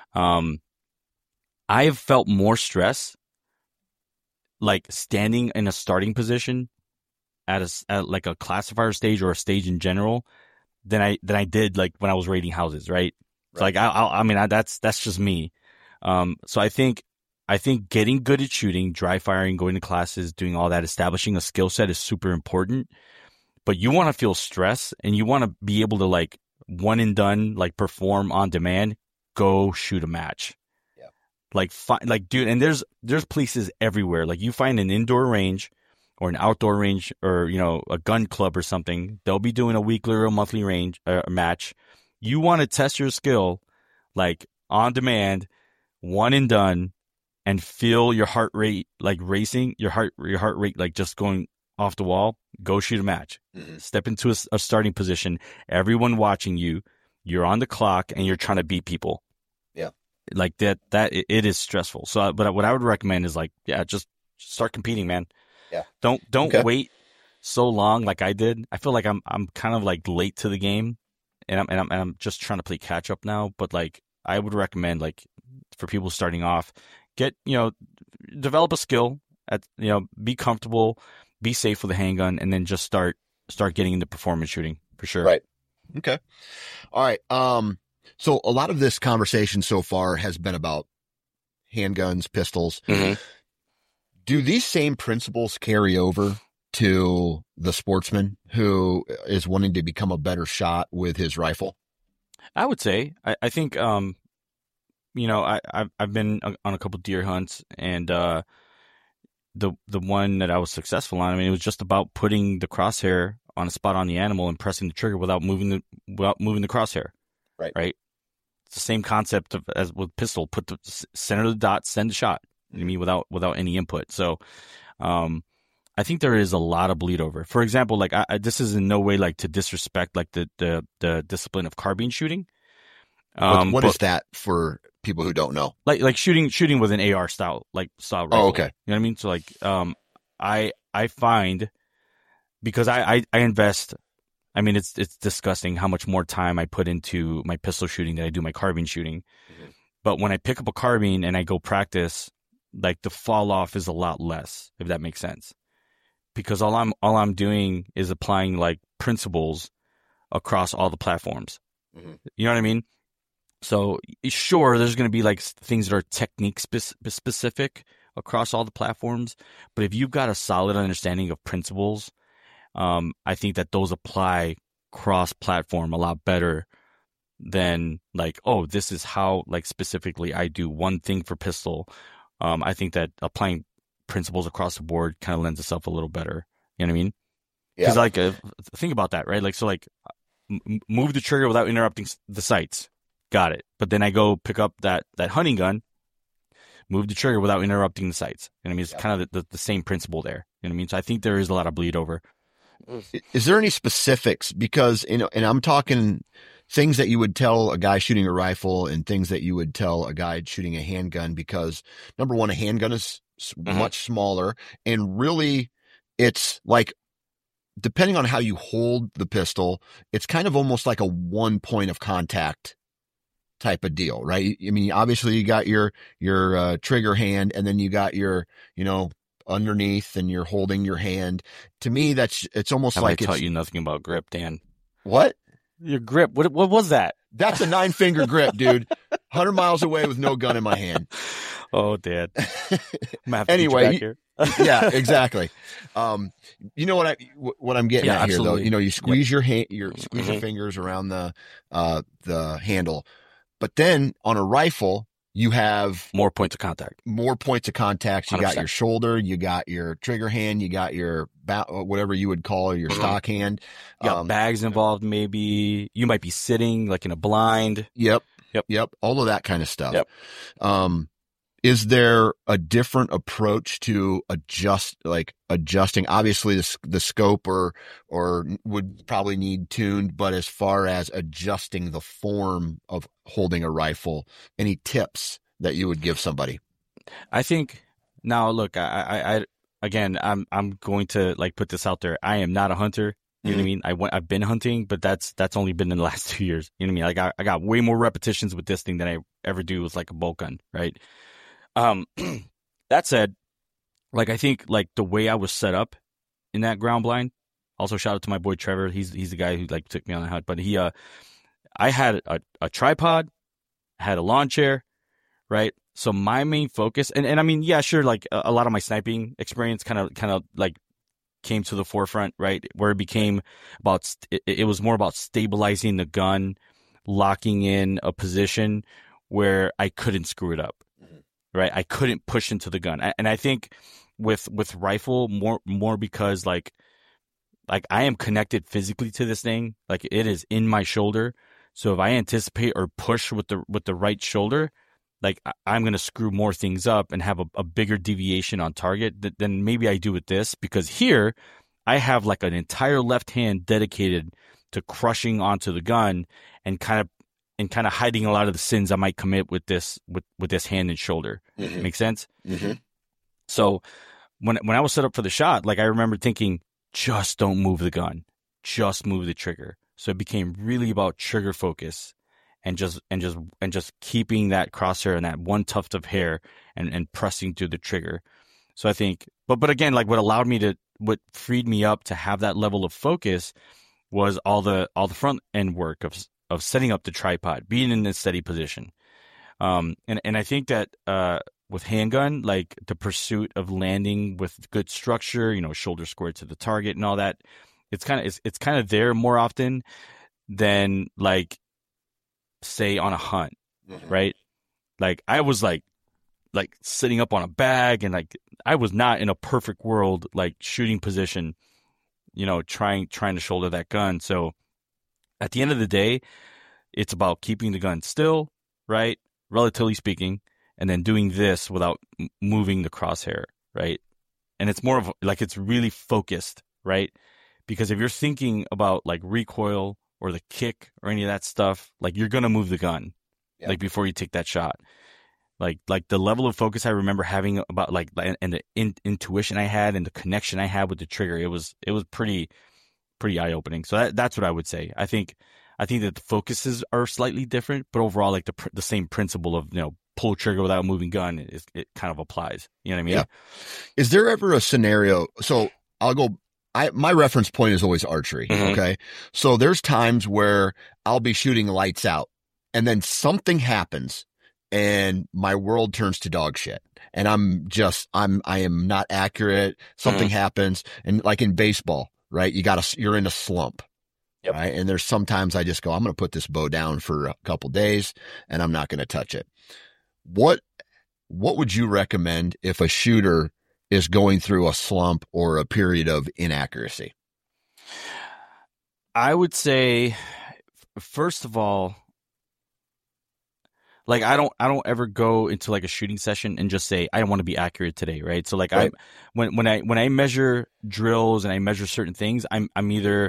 S2: I have felt more stress like standing in a starting position at like a classifier stage or a stage in general than I did like when I was raiding houses, right? So like I mean that's just me. So I think getting good at shooting, dry firing, going to classes, doing all that, establishing a skill set is super important. But you want to feel stress and you want to be able to like one and done, like perform on demand, go shoot a match. Like, dude, and there's places everywhere. Like you find an indoor range or an outdoor range or, you know, a gun club or something. They'll be doing a weekly or a monthly range match. You want to test your skill, like on demand, one and done, and feel your heart rate, like racing, your heart rate, like just going off the wall. Go shoot a match. Mm-hmm. Step into a starting position. Everyone watching you. You're on the clock and you're trying to beat people.
S1: Yeah.
S2: Like that it is stressful. So, but what I would recommend is like, yeah, just start competing, man.
S1: Yeah.
S2: Don't wait so long like I did. I feel like I'm kind of like late to the game, and I'm just trying to play catch up now. But like I would recommend like for people starting off, develop a skill be comfortable, be safe with a handgun, and then just start getting into performance shooting for sure.
S1: Right. Okay. All right. So a lot of this conversation so far has been about handguns, pistols.
S2: Mm-hmm.
S1: Do these same principles carry over to the sportsman who is wanting to become a better shot with his rifle?
S2: I would say, I think, I've been on a couple deer hunts, and the one that I was successful on, I mean, it was just about putting the crosshair on a spot on the animal and pressing the trigger without moving the crosshair.
S1: Right.
S2: Right. It's the same concept as with pistol. Put the center of the dot, send a shot. You know what I mean, without any input. So, I think there is a lot of bleed over. For example, like this is in no way like to disrespect like the discipline of carbine shooting.
S1: What is that for people who don't know?
S2: Like shooting with an AR style rifle.
S1: Oh, okay.
S2: You know what I mean? So like, I find, because I invest, I mean, it's disgusting how much more time I put into my pistol shooting than I do my carbine shooting. Mm-hmm. But when I pick up a carbine and I go practice, like the fall off is a lot less, if that makes sense. Because all I'm doing is applying like principles across all the platforms. Mm-hmm. You know what I mean? So sure, there's going to be like things that are technique specific across all the platforms. But if you've got a solid understanding of principles, I think that those apply cross-platform a lot better than like, oh, this is how like specifically I do one thing for pistol. I think that applying principles across the board kind of lends itself a little better. You know what I mean? Because like, think about that, right? Like, so like, move the trigger without interrupting the sights. Got it. But then I go pick up that hunting gun, move the trigger without interrupting the sights. You know what I mean? It's kind of the same principle there. You know what I mean? So I think there is a lot of bleed over.
S1: Is there any specifics? Because, you know, and I'm talking things that you would tell a guy shooting a rifle and things that you would tell a guy shooting a handgun, because number one, a handgun is much smaller, and really it's like, depending on how you hold the pistol, it's kind of almost like a one point of contact type of deal, right? I mean, obviously you got your trigger hand, and then you got your, you know, underneath, and you're holding your hand. To me, it's almost like
S2: I taught you nothing about grip, Dan.
S1: What?
S2: Your grip. What was that?
S1: That's a 9-finger grip, dude. 100 miles away with no gun in my hand.
S2: Oh, Dad.
S1: Anyway, yeah, exactly. You know what I'm getting at here,
S2: absolutely.
S1: though. You know, you squeeze your hand, squeeze your fingers around the handle, but then on a rifle, you have
S2: more points of contact.
S1: You 100%. Got your shoulder, you got your trigger hand, you got your whatever you would call your stock hand.
S2: You got bags involved, maybe. You might be sitting like in a blind.
S1: Yep. All of that kind of stuff.
S2: Yep.
S1: Is there a different approach to adjusting? Obviously, the scope or would probably need tuned, but as far as adjusting the form of holding a rifle, any tips that you would give somebody?
S2: I think now, look, I again, I'm going to like put this out there. I am not a hunter. You know what I mean? I've been hunting, but that's only been in the last 2 years. You know what I mean? I got way more repetitions with this thing than I ever do with like a bolt gun, right? That said, like, I think like the way I was set up in that ground blind, also shout out to my boy Trevor. He's the guy who like took me on the hunt, but I had a tripod, had a lawn chair, right? So my main focus, and I mean, yeah, sure. Like a lot of my sniping experience kind of like came to the forefront, right? Where it became it was more about stabilizing the gun, locking in a position where I couldn't screw it up. Right, I couldn't push into the gun, and I think with rifle more because like I am connected physically to this thing, like it is in my shoulder. So if I anticipate or push with the right shoulder, like I'm gonna screw more things up and have a bigger deviation on target than maybe I do with this, because here I have like an entire left hand dedicated to crushing onto the gun and kind of hiding a lot of the sins I might commit with this hand and shoulder. Make sense? So when I was set up for the shot, like I remember thinking, just don't move the gun, just move the trigger. So it became really about trigger focus and just keeping that crosshair and that one tuft of hair and pressing through the trigger. So I think, but again, like what freed me up to have that level of focus was all the front end work of setting up the tripod, being in a steady position. And I think that with handgun, like the pursuit of landing with good structure, you know, shoulder square to the target and all that, it's kind of there more often than like say on a hunt, right? Like I was like sitting up on a bag, and like I was not in a perfect world like shooting position, you know, trying to shoulder that gun. So at the end of the day, it's about keeping the gun still, right? Relatively speaking, and then doing this without moving the crosshair, right? And it's more of like, it's really focused, right? Because if you're thinking about like recoil or the kick or any of that stuff, like you're going to move the gun like before you take that shot. Like the level of focus I remember having about like, and the intuition I had and the connection I had with the trigger, it was pretty eye-opening. So that's what I would say. I think that the focuses are slightly different, but overall, like the same principle of, you know, pull trigger without moving gun, it kind of applies. You know what I mean?
S1: Yeah. Is there ever a scenario? So my reference point is always archery. Okay. So there's times where I'll be shooting lights out, and then something happens and my world turns to dog shit, and I am not accurate. Something happens. And like in baseball, right? You're in a slump. Yep. Right. And there's sometimes I just go, I'm going to put this bow down for a couple days and I'm not going to touch it. What would you recommend if a shooter is going through a slump or a period of inaccuracy?
S2: I would say, first of all, like I don't ever go into like a shooting session and just say I want to be accurate today, right? So like right. when I measure drills and I measure certain things, I'm either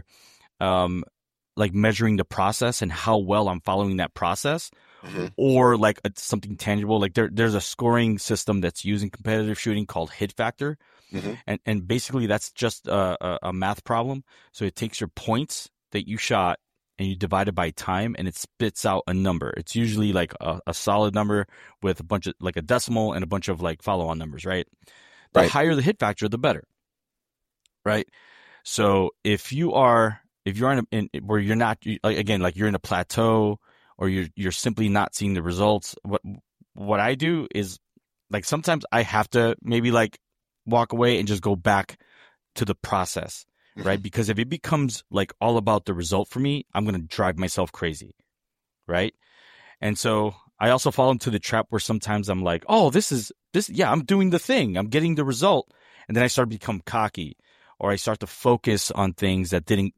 S2: like measuring the process and how well I'm following that process, or like something tangible. Like there's a scoring system that's used in competitive shooting called hit factor, and basically that's just a math problem. So it takes your points that you shot and you divide it by time, and it spits out a number. It's usually like a solid number with a bunch of like a decimal and a bunch of like follow-on numbers, right? The higher the hit factor, the better, right? So if you're in where you're not, again, like you're in a plateau or you're simply not seeing the results, what I do is like sometimes I have to maybe like walk away and just go back to the process. Right? Because if it becomes like all about the result for me, I'm going to drive myself crazy. Right? And so I also fall into the trap where sometimes I'm like, oh, yeah, I'm doing the thing. I'm getting the result. And then I start to become cocky, or I start to focus on things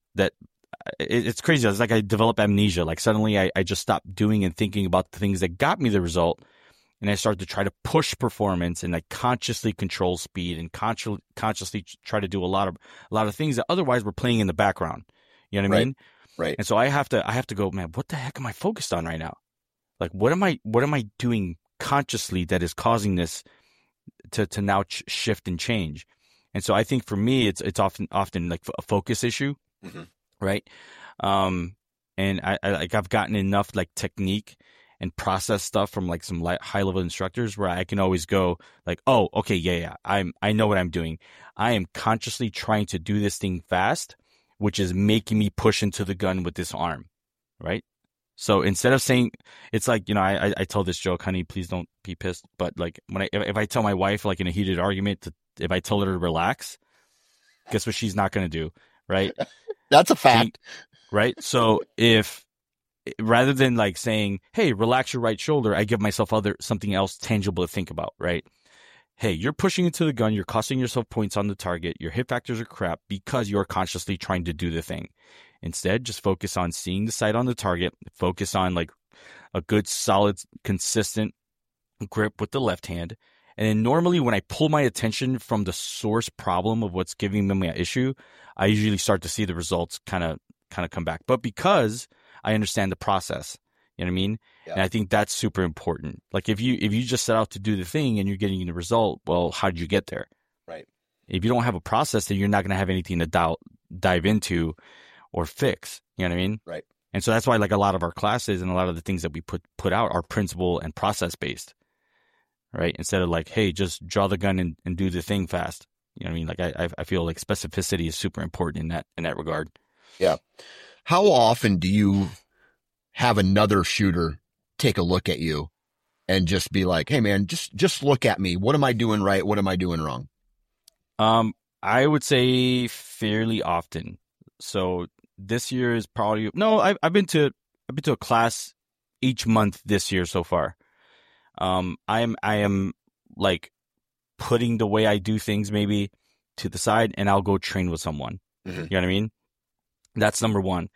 S2: it's crazy. It's like I develop amnesia. Like suddenly I just stop doing and thinking about the things that got me the result. And I start to try to push performance and like consciously control speed and consciously try to do a lot of things that otherwise we're playing in the background. You know what I mean?
S1: Right.
S2: And so I have to go, man, what the heck am I focused on right now? Like, what am I doing consciously that is causing this to now shift and change? And so I think for me, it's often like a focus issue. Right. And I've gotten enough like technique and process stuff from like some high level instructors where I can always go like, oh, okay, yeah, I know what I'm doing. I am consciously trying to do this thing fast, which is making me push into the gun with this arm, right? So instead of saying, it's like, you know, I told this joke, honey, please don't be pissed. But like if I tell my wife like in a heated argument, if I tell her to relax, guess what she's not going to do, right?
S1: That's a fact.
S2: Right? So rather than like saying, hey, relax your right shoulder, I give myself something else tangible to think about, right? Hey, you're pushing into the gun. You're costing yourself points on the target. Your hit factors are crap because you're consciously trying to do the thing. Instead, just focus on seeing the sight on the target. Focus on like a good, solid, consistent grip with the left hand. And then normally when I pull my attention from the source problem of what's giving me my issue, I usually start to see the results kind of come back. But because I understand the process, you know what I mean? Yeah. And I think that's super important. Like if you just set out to do the thing and you're getting the result, well, how did you get there?
S1: Right.
S2: If you don't have a process, then you're not going to have anything to dive into or fix. You know what I mean?
S1: Right.
S2: And so that's why like a lot of our classes and a lot of the things that we put out are principle and process based. Right. Instead of like, hey, just draw the gun and do the thing fast. You know what I mean? Like I feel like specificity is super important in that regard.
S1: Yeah. How often do you have another shooter take a look at you and just be like, hey man, just look at me. What am I doing right? What am I doing wrong?
S2: I would say fairly often. So this year is probably, no, I've been to a class each month this year so far. I am like putting the way I do things maybe to the side and I'll go train with someone. You know what I mean? That's number one.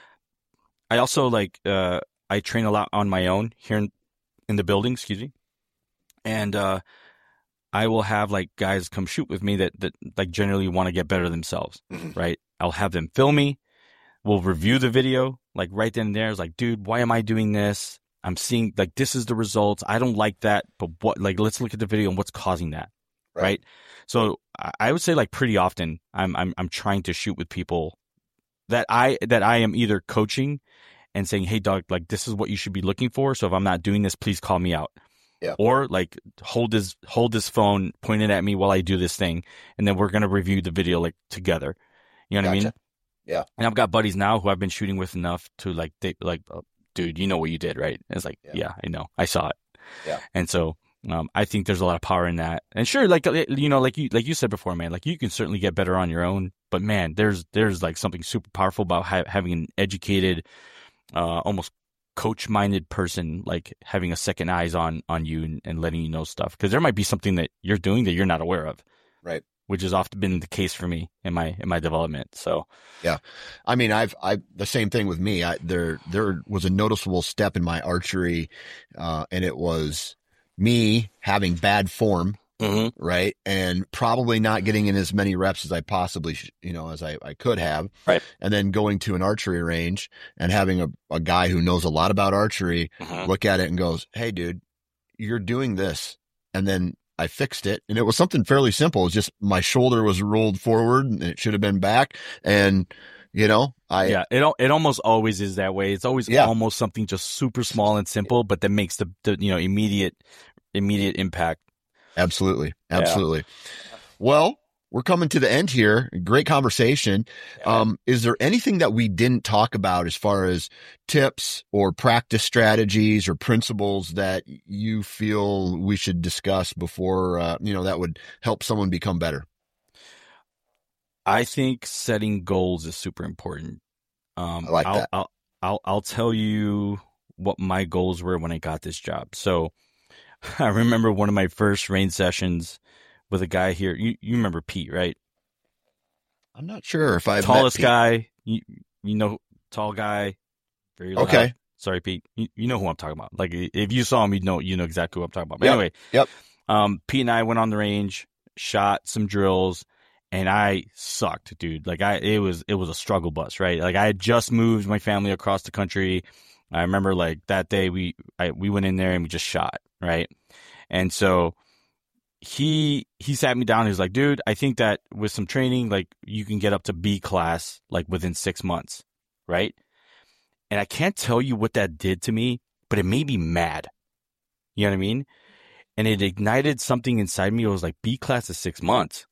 S2: I also like, I train a lot on my own here in the building, excuse me. And, I will have like guys come shoot with me that like generally want to get better themselves, right? I'll have them film me. We'll review the video like right then and there. It's like, dude, why am I doing this? I'm seeing like, this is the results. I don't like that, but like, let's look at the video and what's causing that. Right. So I would say like pretty often I'm trying to shoot with people that I am either coaching and saying, hey dog, like this is what you should be looking for. So if I'm not doing this, please call me out. Yeah. Or like hold this phone pointed at me while I do this thing. And then we're going to review the video like together. You know what I mean?
S1: Yeah.
S2: And I've got buddies now who I've been shooting with enough to like, dude, you know what you did, right? And it's like, yeah, I know. I saw it.
S1: Yeah.
S2: And so I think there's a lot of power in that. And sure, like, you know, like you said before, man, like you can certainly get better on your own. But man, there's like something super powerful about having an educated, almost coach-minded person, like having a second eyes on you and letting you know stuff. Because there might be something that you're doing that you're not aware of.
S1: Right.
S2: Which has often been the case for me in my development. So,
S1: yeah, I mean, I've the same thing with me. There was a noticeable step in my archery, and it was me having bad form, right, and probably not getting in as many reps as I possibly, as I could have,
S2: right,
S1: and then going to an archery range and having a guy who knows a lot about archery look at it and goes, "Hey, dude, you're doing this," and then I fixed it, and it was something fairly simple. It was just my shoulder was rolled forward and it should have been back. And, it
S2: almost always is that way. It's always almost something just super small and simple, but that makes the immediate impact.
S1: Absolutely. Absolutely. Yeah. Well, we're coming to the end here. Great conversation. Yeah. Is there anything that we didn't talk about as far as tips or practice strategies or principles that you feel we should discuss before, that would help someone become better?
S2: I think setting goals is super important.
S1: I like that.
S2: I'll tell you what my goals were when I got this job. So I remember one of my first range sessions with a guy here. You remember Pete, right?
S1: I'm not sure if I've
S2: tallest
S1: met Pete.
S2: guy. Tall guy. Very loud.
S1: Okay.
S2: Sorry, Pete. You know who I'm talking about. Like if you saw him, you know exactly who I'm talking about. But anyway, Pete and I went on the range, shot some drills, and I sucked, dude. Like it was a struggle bus, right? Like I had just moved my family across the country. I remember like that day we went in there and we just shot, right? And so he sat me down. He was like, dude, I think that with some training, like you can get up to B class like within 6 months, right? And I can't tell you what that did to me, but it made me mad. You know what I mean? And it ignited something inside me. It was like B class is 6 months.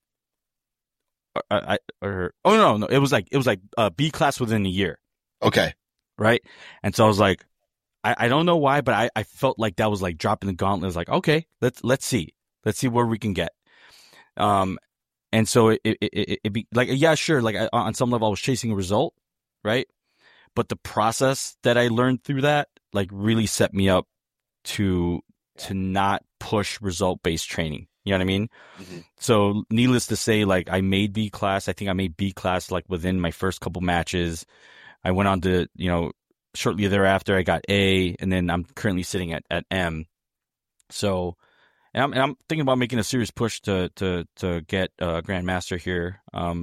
S2: No, it was like B class within a year.
S1: Okay.
S2: Right. And so I was like, I don't know why, but I felt like that was like dropping the gauntlet. I was like, okay, let's see where we can get. And so it be like, yeah, sure. Like on some level I was chasing a result. Right. But the process that I learned through that, like really set me up to not push result-based training. You know what I mean? Mm-hmm. So needless to say, like I made B class. I think I made B class like within my first couple matches. I went on to, shortly thereafter I got A, and then I'm currently sitting at M. So, and I'm thinking about making a serious push to get a Grandmaster here.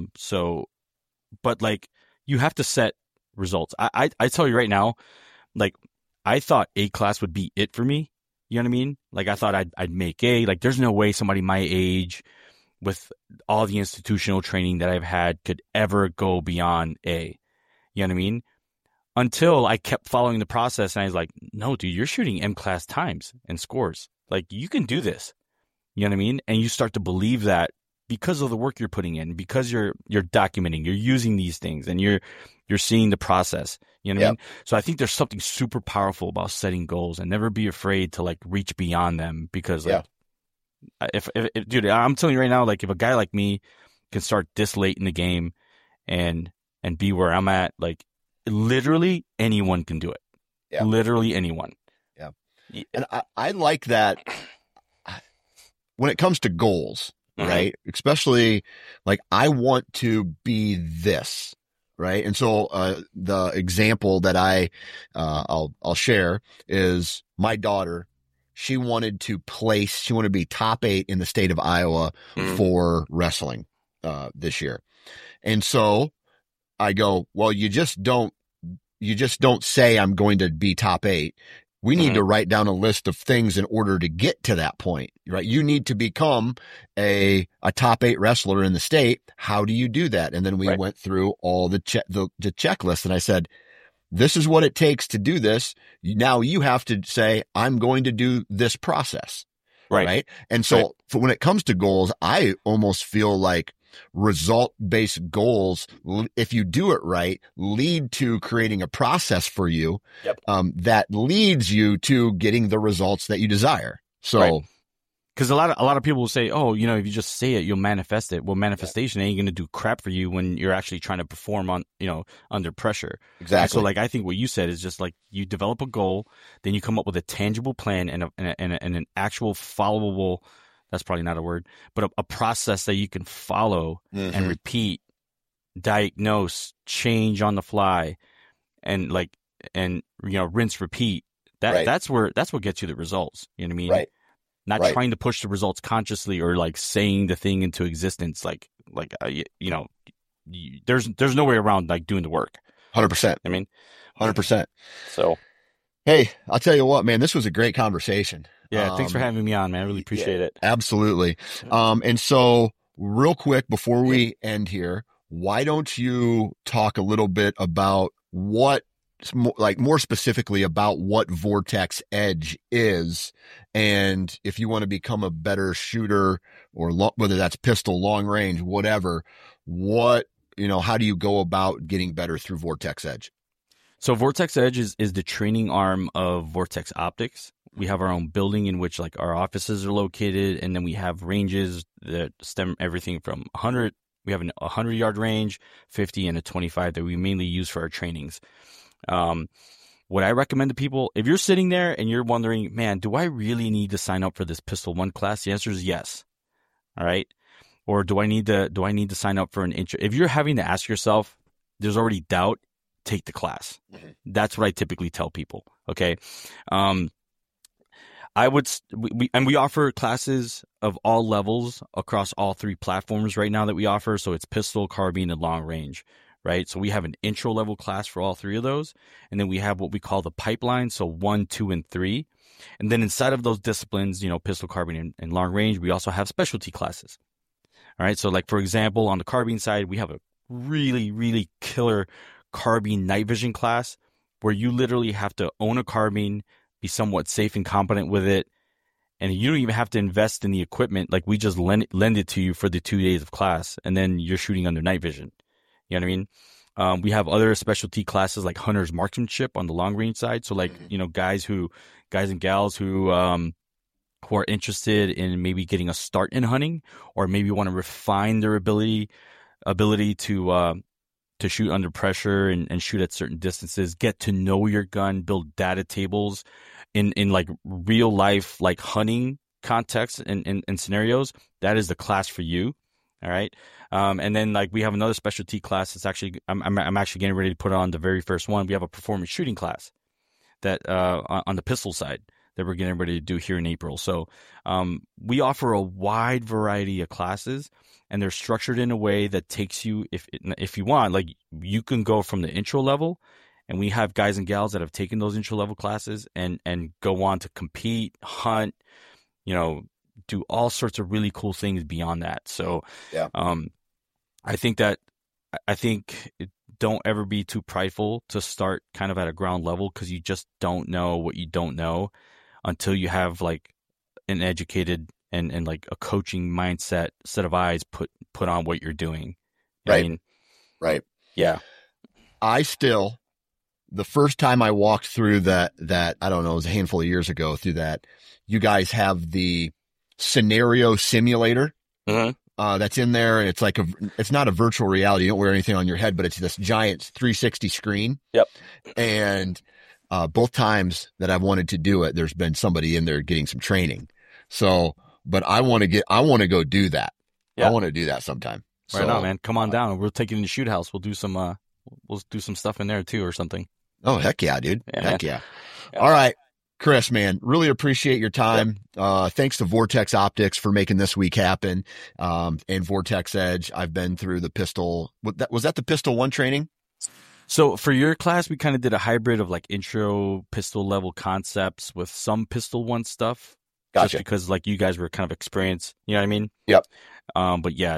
S2: But like you have to set results. I tell you right now, like I thought A class would be it for me. You know what I mean? Like I thought I'd make A. Like there's no way somebody my age with all the institutional training that I've had could ever go beyond A. You know what I mean? Until I kept following the process and I was like, no, dude, you're shooting M class times and scores. Like you can do this. You know what I mean? And you start to believe that because of the work you're putting in, because you're documenting, you're using these things and you're seeing the process. You know what I mean? So I think there's something super powerful about setting goals and never be afraid to like reach beyond them, because like if dude, I'm telling you right now, like if a guy like me can start this late in the game and be where I'm at, like literally anyone can do it. Yeah. Literally anyone.
S1: Yeah. And I like that when it comes to goals, right? Especially like I want to be this. Right. And so, the example that I'll share is my daughter. She wanted to be top 8 in the state of Iowa for wrestling, this year. And so I go, well, you just don't say I'm going to be top 8. We need to write down a list of things in order to get to that point, right? You need to become a top 8 wrestler in the state. How do you do that? And then we went through all the checklist, and I said, this is what it takes to do this. Now you have to say, I'm going to do this process. Right. And so when it comes to goals, I almost feel like result-based goals, if you do it right, lead to creating a process for you that leads you to getting the results that you desire. So
S2: Because a lot of people will say, oh, you know, if you just say it, you'll manifest it. Well, manifestation ain't going to do crap for you when you're actually trying to perform on, you know, under pressure.
S1: Exactly.
S2: And so like, I think what you said is just like you develop a goal, then you come up with a tangible plan and an actual followable, that's probably not a word, but a process that you can follow and repeat, diagnose, change on the fly, and you know, rinse, repeat. That's what gets you the results. You know what I mean?
S1: Right.
S2: Not trying to push the results consciously or like saying the thing into existence. You know, there's no way around like doing the work.
S1: 100%.
S2: I mean,
S1: 100%.
S2: So,
S1: hey, I'll tell you what, man, this was a great conversation.
S2: Yeah. Thanks for having me on, man. I really appreciate it.
S1: Absolutely. And so real quick before we end here, why don't you talk a little bit about more specifically about what Vortex Edge is, and if you want to become a better shooter or whether that's pistol, long range, whatever, how do you go about getting better through Vortex Edge?
S2: So Vortex Edge is the training arm of Vortex Optics. We have our own building in which like our offices are located, and then we have ranges that stem everything from 100. We have a 100-yard range, 50, and a 25 that we mainly use for our trainings. What I recommend to people, if you're sitting there and you're wondering, man, do I really need to sign up for this Pistol 1 class? The answer is yes. All right. Or do I need to sign up for an intro? If you're having to ask yourself, there's already doubt, take the class. That's what I typically tell people. Okay. We offer classes of all levels across all 3 platforms right now that we offer. So it's pistol, carbine, and long range. Right. So we have an intro level class for all 3 of those. And then we have what we call the pipeline. So 1, 2, and 3. And then inside of those disciplines, you know, pistol, carbine, and long range, we also have specialty classes. All right. So like, for example, on the carbine side, we have a really, really killer carbine night vision class where you literally have to own a carbine, be somewhat safe and competent with it. And you don't even have to invest in the equipment. Like we just lend it to you for the 2 days of class. And then you're shooting under night vision. You know what I mean? We have other specialty classes like hunter's marksmanship on the long range side. So like, you know, guys and gals who are interested in maybe getting a start in hunting, or maybe want to refine their ability to shoot under pressure and shoot at certain distances, get to know your gun, build data tables in like real life, like hunting context and scenarios. That is the class for you. All right. And then like we have another specialty class. It's actually, I'm actually getting ready to put on the very first one. We have a performance shooting class that, on the pistol side that we're getting ready to do here in April. So, we offer a wide variety of classes, and they're structured in a way that takes you, if you want, like you can go from the intro level, and we have guys and gals that have taken those intro level classes and go on to compete, hunt, you know, do all sorts of really cool things beyond that. So, yeah. I think don't ever be too prideful to start kind of at a ground level, because you just don't know what you don't know until you have like an educated and like a coaching mindset, set of eyes put on what you're doing.
S1: Right.
S2: I mean,
S1: right.
S2: Yeah.
S1: The first time I walked through that, I don't know, it was a handful of years ago through that, you guys have the scenario simulator. That's in there, and it's not a virtual reality. You don't wear anything on your head, but it's this giant 360 screen.
S2: Yep.
S1: And both times that I've wanted to do it, there's been somebody in there getting some training. So, but I want to go do that. Yeah. I want to do that sometime.
S2: Right on, man. Come on down. We'll take you in the shoot house. We'll do some stuff in there too, or something.
S1: Oh, heck yeah, dude. Yeah, heck yeah. All right. Chris, man, really appreciate your time. Thanks to Vortex Optics for making this week happen. And Vortex Edge. I've been through the pistol. Was that the Pistol 1 training?
S2: So for your class, we kind of did a hybrid of like intro pistol level concepts with some Pistol 1 stuff.
S1: Gotcha.
S2: Just because like you guys were kind of experienced. You know what I mean?
S1: Yep.
S2: But yeah,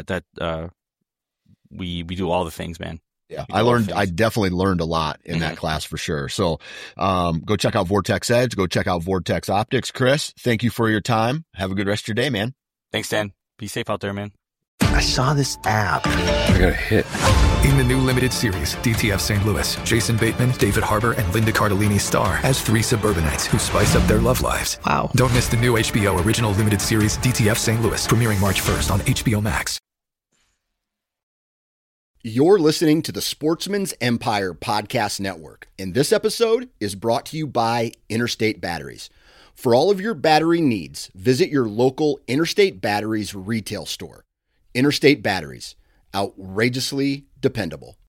S2: we do all the things, man.
S1: Yeah, I definitely learned a lot in that class for sure. So, go check out Vortex Edge, go check out Vortex Optics. Chris, thank you for your time. Have a good rest of your day, man.
S2: Thanks, Dan. Be safe out there, man.
S5: I saw this app. I got a hit. In the new limited series, DTF St. Louis, Jason Bateman, David Harbour, and Linda Cardellini star as 3 suburbanites who spice up their love lives.
S4: Wow.
S5: Don't miss the new HBO original limited series, DTF St. Louis, premiering March 1st on HBO Max.
S1: You're listening to the Sportsman's Empire Podcast Network, and this episode is brought to you by Interstate Batteries. For all of your battery needs, visit your local Interstate Batteries retail store. Interstate Batteries, outrageously dependable.